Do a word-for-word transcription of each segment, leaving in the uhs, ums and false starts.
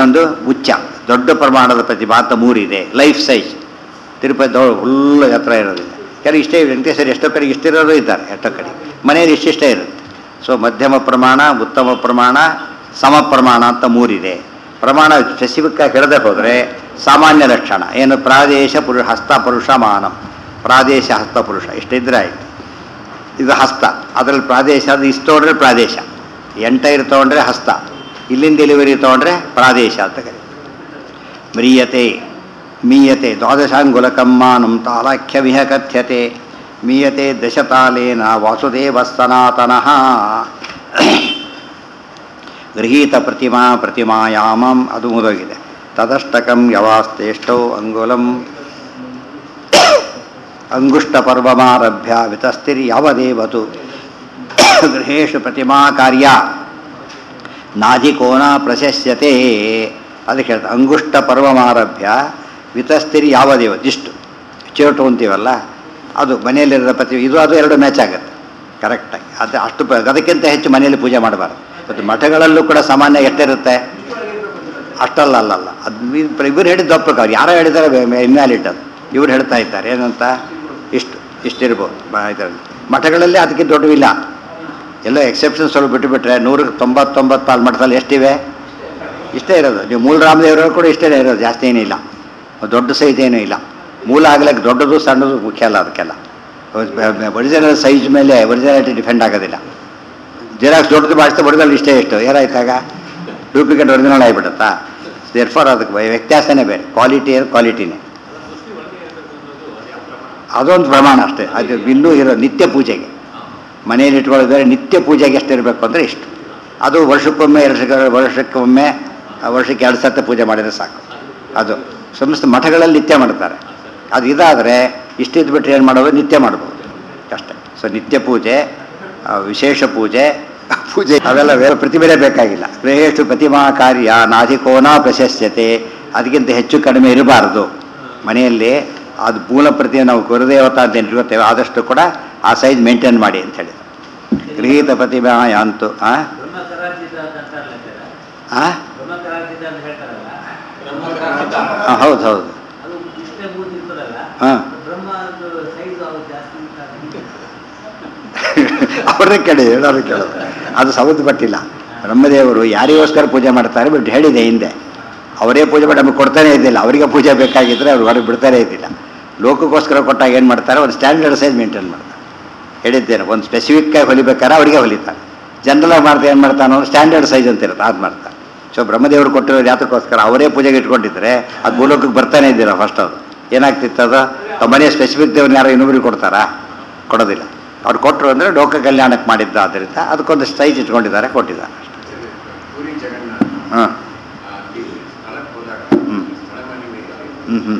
ಇನ್ನೊಂದು ಉಚ್ಚ ದೊಡ್ಡ ಪ್ರಮಾಣದ ಪ್ರತಿಮಾ ಅಂತ ಮೂರಿದೆ. ಲೈಫ್ ಸೈಜ್ ತಿರುಪತಿ ದೊಡ್ಡ ಫುಲ್ ಹತ್ರ ಇರೋದಿಲ್ಲ. ಕೆಲವು ಇಷ್ಟೇ ವೆಂಕಟೇಶ್ವರ ಎಷ್ಟೋ ಕಡೆಗೆ ಇಷ್ಟಿರೋರು ಇದ್ದಾರೆ, ಎಷ್ಟೋ ಕಡೆ ಮನೆಯಲ್ಲಿ ಇಷ್ಟಿಷ್ಟೇ ಇರುತ್ತೆ. ಸೊ ಮಧ್ಯಮ ಪ್ರಮಾಣ, ಉತ್ತಮ ಪ್ರಮಾಣ, ಸಮ ಪ್ರಮಾಣ ಅಂತ ಮೂರಿದೆ. ಪ್ರಮಾಣ ಸ್ಪೆಸಿಫಿಕ್ಕಾಗಿ ಹೇಳದೆ ಹೋದರೆ ಸಾಮಾನ್ಯ ಲಕ್ಷಣ ಏನು, ಪ್ರಾದೇಶ ಪುರುಷ ಹಸ್ತ ಪುರುಷ ಮಾನಂ, ಪ್ರಾದೇಶ ಹಸ್ತ ಪುರುಷ ಇಷ್ಟಿದ್ರೆ ಆಯಿತು. ಇದು ಹಸ್ತ, ಅದರಲ್ಲಿ ಪ್ರಾದೇಶ ಅದು ಇಷ್ಟು ತೊಗೊಂಡ್ರೆ ಪ್ರಾದೇಶ, ಎಂಟೈರ್ ತೊಗೊಂಡ್ರೆ ಹಸ್ತ, ಇಲ್ಲಿಂದ ಡೆಲಿವರಿ ತೊಗೊಂಡ್ರೆ ಪ್ರಾದೇಶ ಅಂತ ಕರೀತಾರೆ. ಮ್ರಿಯತೆ ಮೀಯತೆ ದ್ವಾದಶಾಂಗುಲಕಮ್ಮಾನಂ ತಾಲಾಖ್ಯ ವಿಹ ಕಥ್ಯತೆ ಮೀಯತೆ ದಶತಾಲೇನ ವಾಸುದೇವ ಸನಾತನಃ. ಗೃಹೀತ ಪ್ರತಿಮಾ ಪ್ರತಿಮಾಯಾಮಂ ಅದು ಮುದೋಗಿದೆ. ತದಷ್ಟಕಂ ಯವಾಸ್ತೇಷ್ಟೌ ಅಂಗುಲಂ ಅಂಗುಷ್ಟಪರ್ವಮಾರಭ್ಯ ವಿತಸ್ತಿರ್ ಯಾವದೇವತು ಗೃಹೇಶು ಪ್ರತಿಮಾ ಕಾರ್ಯ ನಾಧಿಕೋನ ಪ್ರಶಸ್ಯತೆ. ಅದಕ್ಕೆ ಹೇಳ್ತಾರೆ ಅಂಗುಷ್ಟ ಪರ್ವಮಾರಭ್ಯ ವಿತಸ್ತಿರಿ ಯಾವದೇವ. ಇಷ್ಟು ಚೇಟು ಅಂತೀವಲ್ಲ ಅದು ಮನೆಯಲ್ಲಿರೋ ಪ್ರತಿ ಇದು ಅದು ಎರಡು ಮ್ಯಾಚ್ ಆಗುತ್ತೆ ಕರೆಕ್ಟಾಗಿ. ಅದು ಅಷ್ಟು ಪ ಅದಕ್ಕಿಂತ ಹೆಚ್ಚು ಮನೆಯಲ್ಲಿ ಪೂಜೆ ಮಾಡಬಾರ್ದು. ಮತ್ತು ಮಠಗಳಲ್ಲೂ ಕೂಡ ಸಾಮಾನ್ಯ ಎಷ್ಟಿರುತ್ತೆ ಅಷ್ಟಲ್ಲ ಅಲ್ಲಲ್ಲ. ಅದು ಇವ್ರು ಹೇಳಿದ ದಪ್ಪಕ್ಕೆ ಅವ್ರು ಯಾರೋ ಹೇಳಿದ್ದಾರೆ ಇನ್ವ್ಯಾಲಿಡ್ ಅದು. ಇವ್ರು ಹೇಳ್ತಾ ಇದ್ದಾರೆ ಏನಂತ ಇಷ್ಟು ಇಷ್ಟಿರ್ಬೋದು ಇದರಲ್ಲಿ. ಮಠಗಳಲ್ಲಿ ಅದಕ್ಕಿಂತ ದೊಡ್ಡವಿಲ್ಲ, ಎಲ್ಲ ಎಕ್ಸೆಪ್ಷನ್ ಸ್ವಲ್ಪ ಬಿಟ್ಟುಬಿಟ್ರೆ ನೂರಕ್ಕೆ ತೊಂಬತ್ತೊಂಬತ್ತು ಪಾಲು ಮಠದಲ್ಲಿ ಎಷ್ಟಿವೆ ಇಷ್ಟೇ ಇರೋದು. ನೀವು ಮೂಲ ರಾಮದೇವರವರು ಕೂಡ ಇಷ್ಟೇ ಇರೋದು, ಜಾಸ್ತಿ ಏನಿಲ್ಲ, ದೊಡ್ಡ ಸೈಜ್ ಏನೂ ಇಲ್ಲ. ಮೂಲ ಆಗ್ಲಿಕ್ಕೆ ದೊಡ್ಡದು ಸಣ್ಣದು ಮುಖ್ಯ ಅಲ್ಲ. ಅದಕ್ಕೆಲ್ಲ ಒರಿಜಿನಲ್ ಸೈಜ್ ಮೇಲೆ ಒರಿಜಿನಾಲಿಟಿ ಡಿಫೆಂಡ್ ಆಗೋದಿಲ್ಲ. ಜೆರಾಕ್ಸ್ ದೊಡ್ಡದು ಮಾಡಿಸ್ತಾ ಒರಿಜಿನಲ್ ಇಷ್ಟೇ ಎಷ್ಟು ಏನಾಯ್ತಾಗ ಡೂಪ್ಲಿಕೇಟ್ ಒರಿಜಿನಲ್ ಆಗಿಬಿಡುತ್ತಾ. ದೇರ್ಫಾರ್ ಅದಕ್ಕೆ ವ್ಯತ್ಯಾಸನೇ ಬೇರೆ, ಕ್ವಾಲಿಟಿ ಕ್ವಾಲಿಟಿನೇ, ಅದೊಂದು ಪ್ರಮಾಣ ಅಷ್ಟೇ. ಅದು ಇನ್ನೂ ಇರೋ ನಿತ್ಯ ಪೂಜೆಗೆ ಮನೆಯಲ್ಲಿ ಇಟ್ಕೊಳ್ಳೋದಾದ್ರೆ ನಿತ್ಯ ಪೂಜೆಗೆ ಎಷ್ಟಿರಬೇಕು ಅಂದರೆ ಇಷ್ಟು. ಅದು ವರ್ಷಕ್ಕೊಮ್ಮೆ ಎರಡು ವರ್ಷಕ್ಕೊಮ್ಮೆ ವರ್ಷಕ್ಕೆ ಎರಡು ಸತ್ತ ಪೂಜೆ ಮಾಡಿದರೆ ಸಾಕು. ಅದು ಸಮಸ್ತ ಮಠಗಳಲ್ಲಿ ನಿತ್ಯ ಮಾಡ್ತಾರೆ. ಅದು ಇದಾದರೆ ಇಷ್ಟಿದ್ದು ಬಿಟ್ಟರೆ ಏನು ಮಾಡೋದು, ನಿತ್ಯ ಮಾಡ್ಬೋದು ಅಷ್ಟೇ. ಸೊ ನಿತ್ಯ ಪೂಜೆ, ವಿಶೇಷ ಪೂಜೆ ಪೂಜೆ ಅವೆಲ್ಲ ಬೇರೆ ಪ್ರತಿಭೆ ಬೇಕಾಗಿಲ್ಲ. ಗೃಹೇಶು ಪ್ರತಿಮಾ ಕಾರ್ಯ ನಾಧಿಕೋನ ಪ್ರಶಸ್ಯತೆ. ಅದಕ್ಕಿಂತ ಹೆಚ್ಚು ಕಡಿಮೆ ಇರಬಾರ್ದು ಮನೆಯಲ್ಲಿ. ಅದು ಮೂಲ ಪ್ರತಿ ನಾವು ಗುರುದೇವತಾ ಅಂತ ಇಟ್ಕೊತೇವೆ ಆದಷ್ಟು ಕೂಡ ಆ ಸೈಜ್ ಮೇಂಟೈನ್ ಮಾಡಿ ಅಂತ ಹೇಳಿ. ಗೃಹೀತ ಪ್ರತಿಮಾ ಯಾಂತು ಹಾಂ ಹಾಂ ಹೌದು ಹೌದು ಹಾಂ ಅವ್ರನ್ನೇ ಕೇಳಿ ಹೇಳೋರು ಕೇಳೋದು. ಅದು ಸೌದು ಪಟ್ಟಿಲ್ಲ. ಬ್ರಹ್ಮದೇವರು ಯಾರಿಗೋಸ್ಕರ ಪೂಜೆ ಮಾಡ್ತಾರೆ ಬಟ್ ಹೇಳಿದೆ ಹಿಂದೆ, ಅವರೇ ಪೂಜೆ ಮಾಡಿ ನಮಗೆ ಕೊಡ್ತಾನೆ ಇದ್ದಿಲ್ಲ. ಅವರಿಗೆ ಪೂಜೆ ಬೇಕಾಗಿದ್ದರೆ ಅವ್ರು ಹೊರಗೆ ಬಿಡ್ತಾನೆ ಇದ್ದಿಲ್ಲ. ಲೋಕಕ್ಕೋಸ್ಕರ ಕೊಟ್ಟಾಗ ಏನು ಮಾಡ್ತಾರೆ, ಒಂದು ಸ್ಟ್ಯಾಂಡರ್ಡ್ ಸೈಜ್ ಮೇಂಟೈನ್ ಮಾಡ್ತಾರೆ. ಹೇಳಿದ್ದೇನೆ, ಒಂದು ಸ್ಪೆಸಿಫಿಕ್ಕಾಗಿ ಹೊಲಿಬೇಕಾದ್ರೆ ಅವರಿಗೆ ಹೊಲಿತಾರೆ. ಜನರಲಾಗಿ ಮಾಡ್ತಾ ಏನು ಮಾಡ್ತಾನೋ ಸ್ಟ್ಯಾಂಡರ್ಡ್ ಸೈಜ್ ಅಂತ ಇರುತ್ತೆ, ಅದು ಮಾಡ್ತಾರೆ. ಸೊ ಬ್ರಹ್ಮದೇವರು ಕೊಟ್ಟಿರೋದು ಯಾತಕ್ಕೋಸ್ಕರ ಅವರೇ ಪೂಜೆಗೆ ಇಟ್ಕೊಂಡಿದ್ರೆ ಅದು ಭೂಲೋಕಕ್ಕೆ ಬರ್ತಾನೆ ಇದ್ದಿಲ್ಲ. ಫಸ್ಟ್ ಅದು ಏನಾಗ್ತಿತ್ತು, ಅದು ಮನೆಯ ಸ್ಪೆಸಿಫಿಕ್ ದೇವ್ರನ್ನ ಯಾರೋ ಇನ್ನೊಬ್ರಿಗೆ ಕೊಡ್ತಾರಾ, ಕೊಡೋದಿಲ್ಲ. ಅವ್ರು ಕೊಟ್ಟರು ಅಂದರೆ ಲೋಕ ಕಲ್ಯಾಣಕ್ಕೆ ಮಾಡಿದ್ದು. ಆದ್ದರಿಂದ ಅದಕ್ಕೊಂದು ಸೈಜ್ ಇಟ್ಕೊಂಡಿದ್ದಾರೆ, ಕೊಟ್ಟಿದ್ದಾರೆ. ಹಾಂ ಹ್ಞೂ ಹ್ಞೂ ಹ್ಞೂ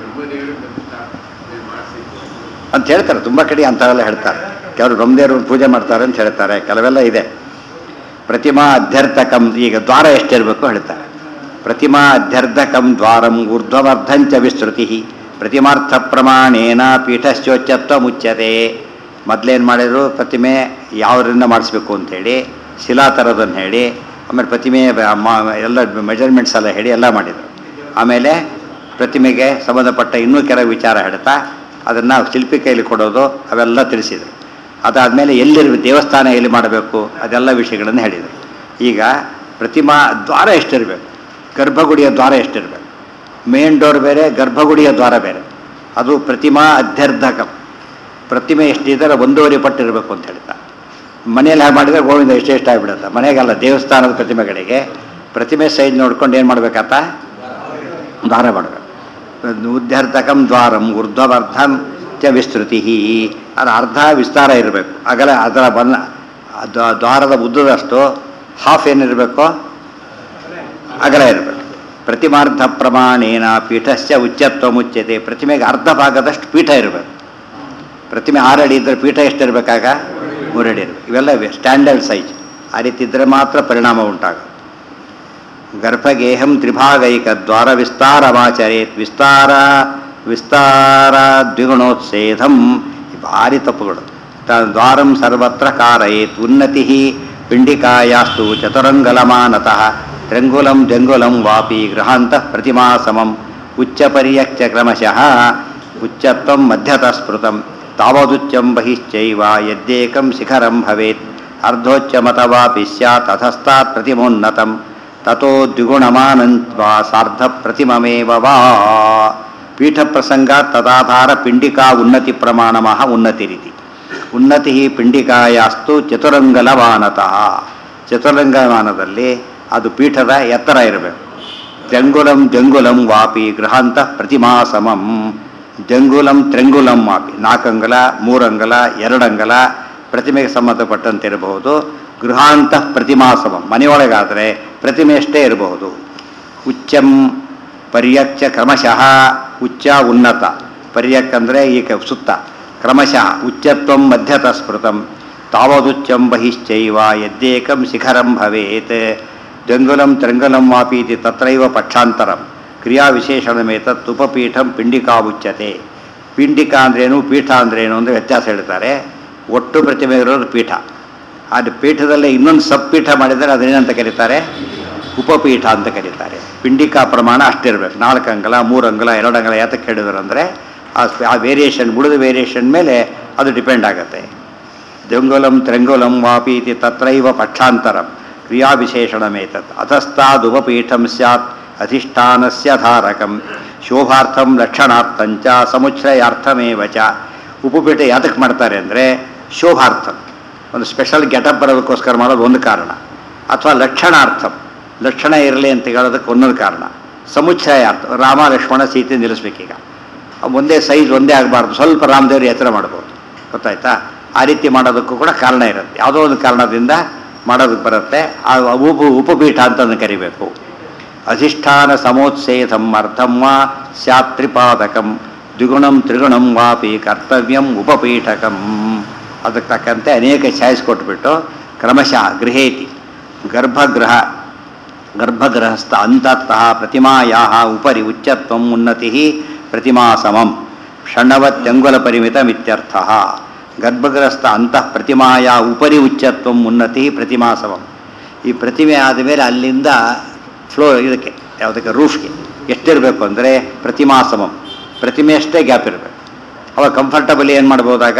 ಅಂತ ಹೇಳ್ತಾರೆ. ತುಂಬ ಕಡೆ ಅಂಥವೆಲ್ಲ ಹೇಳ್ತಾರೆ. ಕೆಲವರು ಬ್ರಹ್ಮದೇವರು ಪೂಜೆ ಮಾಡ್ತಾರೆ ಅಂತ ಹೇಳ್ತಾರೆ, ಕೆಲವೆಲ್ಲ ಇದೆ. ಪ್ರತಿಮಾ ಅಧ್ಯರ್ಥಕಂ, ಈಗ ದ್ವಾರ ಎಷ್ಟಿರಬೇಕು ಹೇಳ್ತಾರೆ. ಪ್ರತಿಮಾ ಅಧ್ಯರ್ಥಕಂ ದ್ವಾರಂ ಊರ್ಧ್ವಮರ್ಧಂಚ ವಿಸ್ತೃತಿ ಪ್ರತಿಮಾರ್ಥ ಪ್ರಮಾಣೇನ ಪೀಠಶ್ಚೋಚ್ಚತ್ವ ಮುಚ್ಯತೆ. ಮೊದಲೇನು ಮಾಡಿದರು, ಪ್ರತಿಮೆ ಯಾವುದರಿಂದ ಮಾಡಿಸ್ಬೇಕು ಅಂಥೇಳಿ ಶಿಲಾ ಥರದನ್ನು ಹೇಳಿ, ಆಮೇಲೆ ಪ್ರತಿಮೆ ಎಲ್ಲ ಮೆಜರ್ಮೆಂಟ್ಸ್ ಎಲ್ಲ ಹೇಳಿ ಎಲ್ಲ ಮಾಡಿದರು. ಆಮೇಲೆ ಪ್ರತಿಮೆಗೆ ಸಂಬಂಧಪಟ್ಟ ಇನ್ನೂ ಕೆಲವು ವಿಚಾರ ಹೇಳ್ತಾ ಅದನ್ನು ಶಿಲ್ಪಿ ಕೈಲಿ ಕೊಡೋದು ಅವೆಲ್ಲ ತಿಳಿಸಿದರು. ಅದಾದಮೇಲೆ ಎಲ್ಲಿರಬೇಕು, ದೇವಸ್ಥಾನ ಎಲ್ಲಿ ಮಾಡಬೇಕು, ಅದೆಲ್ಲ ವಿಷಯಗಳನ್ನು ಹೇಳಿದರು. ಈಗ ಪ್ರತಿಮಾ ದ್ವಾರ ಎಷ್ಟಿರಬೇಕು, ಗರ್ಭಗುಡಿಯ ದ್ವಾರ ಎಷ್ಟಿರಬೇಕು, ಮೇನ್ ಡೋರ್ ಬೇರೆ, ಗರ್ಭಗುಡಿಯ ದ್ವಾರ ಬೇರೆ. ಅದು ಪ್ರತಿಮಾ ಅಧ್ಯರ್ಧಕಂ. ಪ್ರತಿಮೆ ಎಷ್ಟಿದ್ದಾರೆ ಒಂದೂವರೆ ಪಟ್ಟು ಇರಬೇಕು ಅಂತ ಹೇಳ್ತಾ. ಮನೆಯಲ್ಲಿ ಹಾಗೆ ಮಾಡಿದರೆ ಗೋವಿಂದ ಎಷ್ಟೇ ಇಷ್ಟ ಆಗಿಬಿಡುತ್ತೆ. ಮನೆಗಲ್ಲ, ದೇವಸ್ಥಾನದ ಪ್ರತಿಮೆಗಳಿಗೆ ಪ್ರತಿಮೆ ಸೈಜ್ ನೋಡ್ಕೊಂಡು ಏನು ಮಾಡಬೇಕತ್ತ, ದ್ವಾರ ಮಾಡಬೇಕು. ಉದ್ಯರ್ಥಕಂ ದ್ವಾರಂ ಊರ್ಧ್ವರ್ಧಂ ಚ ವಿಸ್ತೃತಿ. ಅದು ಅರ್ಧ ವಿಸ್ತಾರ ಇರಬೇಕು, ಅಗಲ ಅದರ ಬನ್ನ ದ್ವಾರದ ಉದ್ದದಷ್ಟು ಹಾಫ್ ಏನಿರಬೇಕು, ಅಗಲ ಇರಬೇಕು. ಪ್ರತಿಮಾರ್ಧ ಪ್ರಮಾಣೇನ ಪೀಠಶ್ಚ ಉಚ್ಚತ್ವ ಮುಚ್ಯತೆ. ಪ್ರತಿಮೆಗೆ ಅರ್ಧ ಭಾಗದಷ್ಟು ಪೀಠ ಇರಬೇಕು. ಪ್ರತಿಮೆ ಆರಡಿ ಇದ್ದರೆ ಪೀಠ ಎಷ್ಟಿರಬೇಕಾಗ ಮೂರಡಿ ಇರಬೇಕು. ಇವೆಲ್ಲ ಸ್ಟ್ಯಾಂಡರ್ಡ್ ಸೈಜ್. ಆ ರೀತಿ ಇದ್ದರೆ ಮಾತ್ರ ಪರಿಣಾಮ ಉಂಟಾಗೋದು. ಗರ್ಭಗೇಹಂ ತ್ರಿಭಾಗೈಕ ದ್ವಾರ ವಿಸ್ತಾರಮಾಚರೇತ್. ವಿಸ್ತಾರ ವಿಸ್ತಾರ ದ್ವಿಗುಣೋತ್ಸೇಧಂ ಭಾರಿ ತಪ್ಪುಗಳು. ದ್ವಾರಂ ಸರ್ವತ್ರ ಕಾರಯೇತ್. ಉನ್ನತಿ ಪಿಂಡಿಕಾಯಾಸ್ತು ಚತುರಂಗಲಮಾನತಃ ತ್ರಂಗುಲಂ ಜಂಗುಲಂ ವಾಪಿ ಗೃಹಾಂತಃ ಪ್ರತಿಮಾ ಸಮಂ ಉಚ್ಚಪರ್ಯಚ್ಚ ಕ್ರಮಶಃ ಉಚ್ಚತ್ವಂ ಮಧ್ಯತಃ ಸ್ಮೃತಂ ತಾವದುಚ್ಚಂ ಬಹಿಶ್ಚೈವ ಯದ್ದೇಕಂ ಶಿಖರಂ ಭವೇತ್ ಅರ್ಧೋಚ್ಚಮತವಾಪಿ ಸ್ಯಾತ್ ಅಧಸ್ತಾತ್ ಪ್ರತಿಮೋನ್ನತಂ ತಥೋ ದ್ವಿಗುಣಮಾನಂತ್ವಾ ಸಾರ್ಧ ಪ್ರತಿಮಮೇವ ವಾ ಪೀಠ ಪ್ರಸಂಗ ತದಾಧಾರ ಪಿಂಡಿಕಾ ಉನ್ನತಿ ಪ್ರಮಾಣಮಃ ಉನ್ನತಿ ರೀತಿ ಉನ್ನತಿ ಪಿಂಡಿಕಾಯಾಸ್ತು ಚತುರಂಗಲಮಾನತಃ ಚತುರಂಗಮಾನದಲ್ಲಿ ಅದು ಪೀಠದ ಎತ್ತರ ಇರಬೇಕು. ಜಂಗುಲಂ ಜಂಗುಲಂ ವಾಪಿ ಗೃಹಾಂತಃ ಪ್ರತಿಮಾ ಸಮಂ ಜಂಗುಲಂ ತ್ರಂಗುಲಂ ವಾಪಿ ನಾಲ್ಕಂಗಲ ಮೂರಂಗಲ ಎರಡಂಗಲ ಪ್ರತಿಮೆಗೆ ಸಂಬಂಧಪಟ್ಟಂತೆ ಇರಬಹುದು. ಗೃಹಾಂತಃ ಪ್ರತಿಮಾ ಸಮಂ ಮನೆಯೊಳಗಾದರೆ ಪ್ರತಿಮೆಯಷ್ಟೇ ಇರಬಹುದು. ಉಚ್ಚಂ ಪರ್ಯಕ್ಷ ಕ್ರಮಶಃ ಉಚ್ಚ ಉನ್ನತ ಪರ್ಯಕ್ ಅಂದರೆ ಈಗ ಸುತ್ತ ಕ್ರಮಶಃ ಉಚ್ಚತ್ವಂ ಮಧ್ಯತಃ ಸ್ಮೃತಂ ತಾವದುಚ್ಚಂ ಬಹಿಶ್ಚೈವ ಯದ್ದೇಕಂ ಶಿಖರಂ ಭವೇತ್ ಜಂಗುಲಂ ತ್ರಂಗುಲಂ ವಾಪಿ ಇತಿ ತತ್ರೈವ ಪಕ್ಷಾಂತರಂ ಕ್ರಿಯಾವಿಶೇಷಣಮೇತತ್ ಉಪಪೀಠಂ ಪಿಂಡಿಕಾ ಉಚ್ಯತೆ. ಪಿಂಡಿಕಾ ಅಂದ್ರೇನು ಪೀಠ ಅಂದ್ರೇನು ಅಂದರೆ ವ್ಯತ್ಯಾಸ ಹೇಳ್ತಾರೆ. ಒಟ್ಟು ಪ್ರತಿಮೆ ಇರೋದು ಪೀಠ. ಅದು ಪೀಠದಲ್ಲೇ ಇನ್ನೊಂದು ಸಬ್ಪೀಠ ಮಾಡಿದರೆ ಅದನ್ನೇನಂತ ಕರೀತಾರೆ? ಉಪಪೀಠ ಅಂತ ಕರೀತಾರೆ. ಪಿಂಡಿಕಾ ಪ್ರಮಾಣ ಅಷ್ಟಿರಬೇಕು. ನಾಲ್ಕು ಅಂಗಲ ಮೂರು ಅಂಗಲ ಎರಡು ಅಂಗಲ ಯಾತಕ್ಕೆ ಹೇಳಿದ್ರು ಅಂದರೆ ಆ ವೇರಿಯೇಷನ್ ಉಳಿದ ವೇರಿಯೇಷನ್ ಮೇಲೆ ಅದು ಡಿಪೆಂಡ್ ಆಗುತ್ತೆ. ಜಂಗುಲಂ ತ್ರಂಗುಲಂ ವಾಪಿ ಇತಿ ತತ್ರೈವ ಪಕ್ಷಾಂತರಂ ಕ್ರಿಯಾವಿಶೇಷಣಮೇತತ್ ಅತಸ್ತಾದುಪಪೀಠಂ ಸ್ಯಾತ್ ಅಧಿಷ್ಠಾನಸ್ಯ ಧಾರಕಂ ಶೋಭಾರ್ಥಂ ಲಕ್ಷಣಾರ್ಥಂಚ ಸಮುಚ್ಛ್ರಯಾರ್ಥಮೇವ ಚ. ಉಪಪೀಠ ಯಾತಕ್ಕೆ ಮಾಡ್ತಾರೆ ಅಂದರೆ ಶೋಭಾರ್ಥಂ, ಒಂದು ಸ್ಪೆಷಲ್ ಗೆಟಪ್ ಬರೋದಕ್ಕೋಸ್ಕರ ಮಾಡೋದು ಒಂದು ಕಾರಣ, ಅಥವಾ ಲಕ್ಷಣಾರ್ಥಂ ಲಕ್ಷಣ ಇರಲಿ ಅಂತ ಹೇಳೋದಕ್ಕೆ ಒಂದೊಂದು ಕಾರಣ. ಸಮುಚ್ಛ್ರಯಾರ್ಥ ರಾಮ ಲಕ್ಷ್ಮಣ ಸೀತೆ ನಿಲ್ಲಿಸ್ಬೇಕೀಗ ಒಂದೇ ಸೈಜ್ ಒಂದೇ ಆಗಬಾರ್ದು, ಸ್ವಲ್ಪ ರಾಮದೇವ್ರ ಎತ್ತರ ಮಾಡ್ಬೋದು. ಗೊತ್ತಾಯ್ತಾ? ಆ ರೀತಿ ಮಾಡೋದಕ್ಕೂ ಕೂಡ ಕಾರಣ ಇರುತ್ತೆ. ಯಾವುದೋ ಒಂದು ಕಾರಣದಿಂದ ಮಾಡೋದಕ್ಕೆ ಬರುತ್ತೆ. ಆ ಉಪ ಉಪಪೀಠ ಅಂತಂದು ಕರಿಬೇಕು. ಅಧಿಷ್ಠಾನ ಸಮೋತ್ಸೇಧಂ ಅರ್ಥಂ ವಾ ಸ್ಯಾತ್ ತ್ರಿಪಾದಕಂ ದ್ವಿಗುಣಂ ತ್ರಿಗುಣಂ ವಾಪಿ ಕರ್ತವ್ಯಂ ಉಪಪೀಠಕಂ. ಅದಕ್ಕೆ ತಕ್ಕಂತೆ ಅನೇಕ ಚಾಯ್ಸ್ ಕೊಟ್ಬಿಟ್ಟು ಕ್ರಮಶಃ ಗೃಹೇತಿ ಗರ್ಭಗೃಹ ಗರ್ಭಗೃಹಸ್ಥ ಅಂತಃ ಪ್ರತಿಮಾಯಾಹ ಉಪರಿ ಉಚ್ಚತ್ವಂ ಉನ್ನತಿ ಪ್ರತಿಮಾ ಸಮಂ ಷಣ್ಣವತ್ಯಂಗುಲ ಪರಿಮಿತಮಿತ್ಯರ್ಥಃ. ಗರ್ಭಗೃಹಸ್ಥ ಅಂತಃ ಪ್ರತಿಮಾಯ ಉಪರಿ ಉಚ್ಚತ್ವಂ ಉನ್ನತಿ ಪ್ರತಿಮಾ ಸಮಂ. ಈ ಪ್ರತಿಮೆ ಆದಮೇಲೆ ಅಲ್ಲಿಂದ ಫ್ಲೋ ಇದಕ್ಕೆ ಯಾವುದಕ್ಕೆ ರೂಫ್ಗೆ ಎಷ್ಟಿರಬೇಕು ಅಂದರೆ ಪ್ರತಿಮಾ ಸಮಂ, ಪ್ರತಿಮೆಯಷ್ಟೇ ಗ್ಯಾಪ್ ಇರಬೇಕು. ಅವಾಗ ಕಂಫರ್ಟಬಲಿ ಏನು ಮಾಡ್ಬೋದಾಗ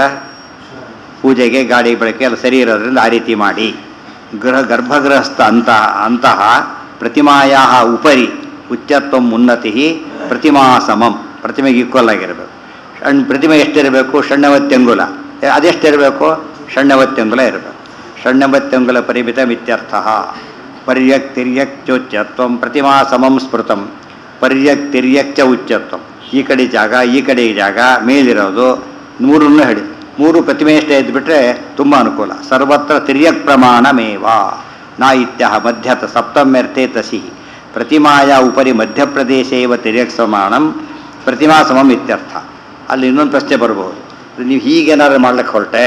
ಪೂಜೆಗೆ ಗಾಡಿ ಬಳಕೆ ಎಲ್ಲ ಸರಿ ಇರೋದ್ರಿಂದ ಆ ರೀತಿ ಮಾಡಿ. ಗೃಹ ಗರ್ಭಗೃಹಸ್ಥ ಅಂತಹ ಅಂತಹ ಪ್ರತಿಮಾಯ ಉಪರಿ ಉಚ್ಚತ್ವಂ ಉನ್ನತಿ ಪ್ರತಿಮಾ ಸಮಂ, ಪ್ರತಿಮೆಗೆ ಈಕ್ವಲ್ ಆಗಿರಬೇಕು. ಷಣ್ ಪ್ರತಿಮೆ ಎಷ್ಟಿರಬೇಕು? ಷಣ್ಣವತ್ಯಂಗುಲ. ಅದೆಷ್ಟಿರಬೇಕು? ಷಣ್ಣವತ್ಯಂಗುಲ ಇರಬೇಕು. ಷಣ್ಣವತ್ಯಂಗುಲ ಪರಿಮಿತ ಮಿತ್ಯರ್ಥ. ಪರ್ಯಕ್ ತಿರ್ಯಕ್ ಚೋಚ್ಯತ್ವಂ ಪ್ರತಿಮಾ ಸಮಂ ಸ್ಮೃತಂ ಪರ್ಯಕ್ ತಿರ್ಯಕ್ ಚ ಉಚ್ಚತ್ವಂ. ಈ ಕಡೆ ಜಾಗ ಈ ಕಡೆ ಜಾಗ ಮೇಲಿರೋದು ಮೂರನ್ನು ಹೇಳಿ ಮೂರು ಪ್ರತಿಮೆಯಷ್ಟೇ ಇದ್ದುಬಿಟ್ರೆ ತುಂಬ ಅನುಕೂಲ. ಸರ್ವತ್ರ ತಿರ್ಯಕ್ ಪ್ರಮಾಣಮೇವ ನಾ ಇತ್ಯಹ ಮಧ್ಯತ ಸಪ್ತಮ್ಯರ್ಥೆ ತಸಿ ಪ್ರತಿಮಾಯ ಉಪರಿ ಮಧ್ಯಪ್ರದೇಶೇ ಇವ ತಿರ್ಯಕ್ ಸಮಾನಂ ಪ್ರತಿಮಾ ಸಮಂ ಇತ್ಯರ್ಥ. ಅಲ್ಲಿ ಇನ್ನೊಂದು ಪ್ರಶ್ನೆ ಬರ್ಬೋದು. ನೀವು ಹೀಗೇನಾದ್ರು ಮಾಡ್ಲಿಕ್ಕೆ ಹೊರಟೆ,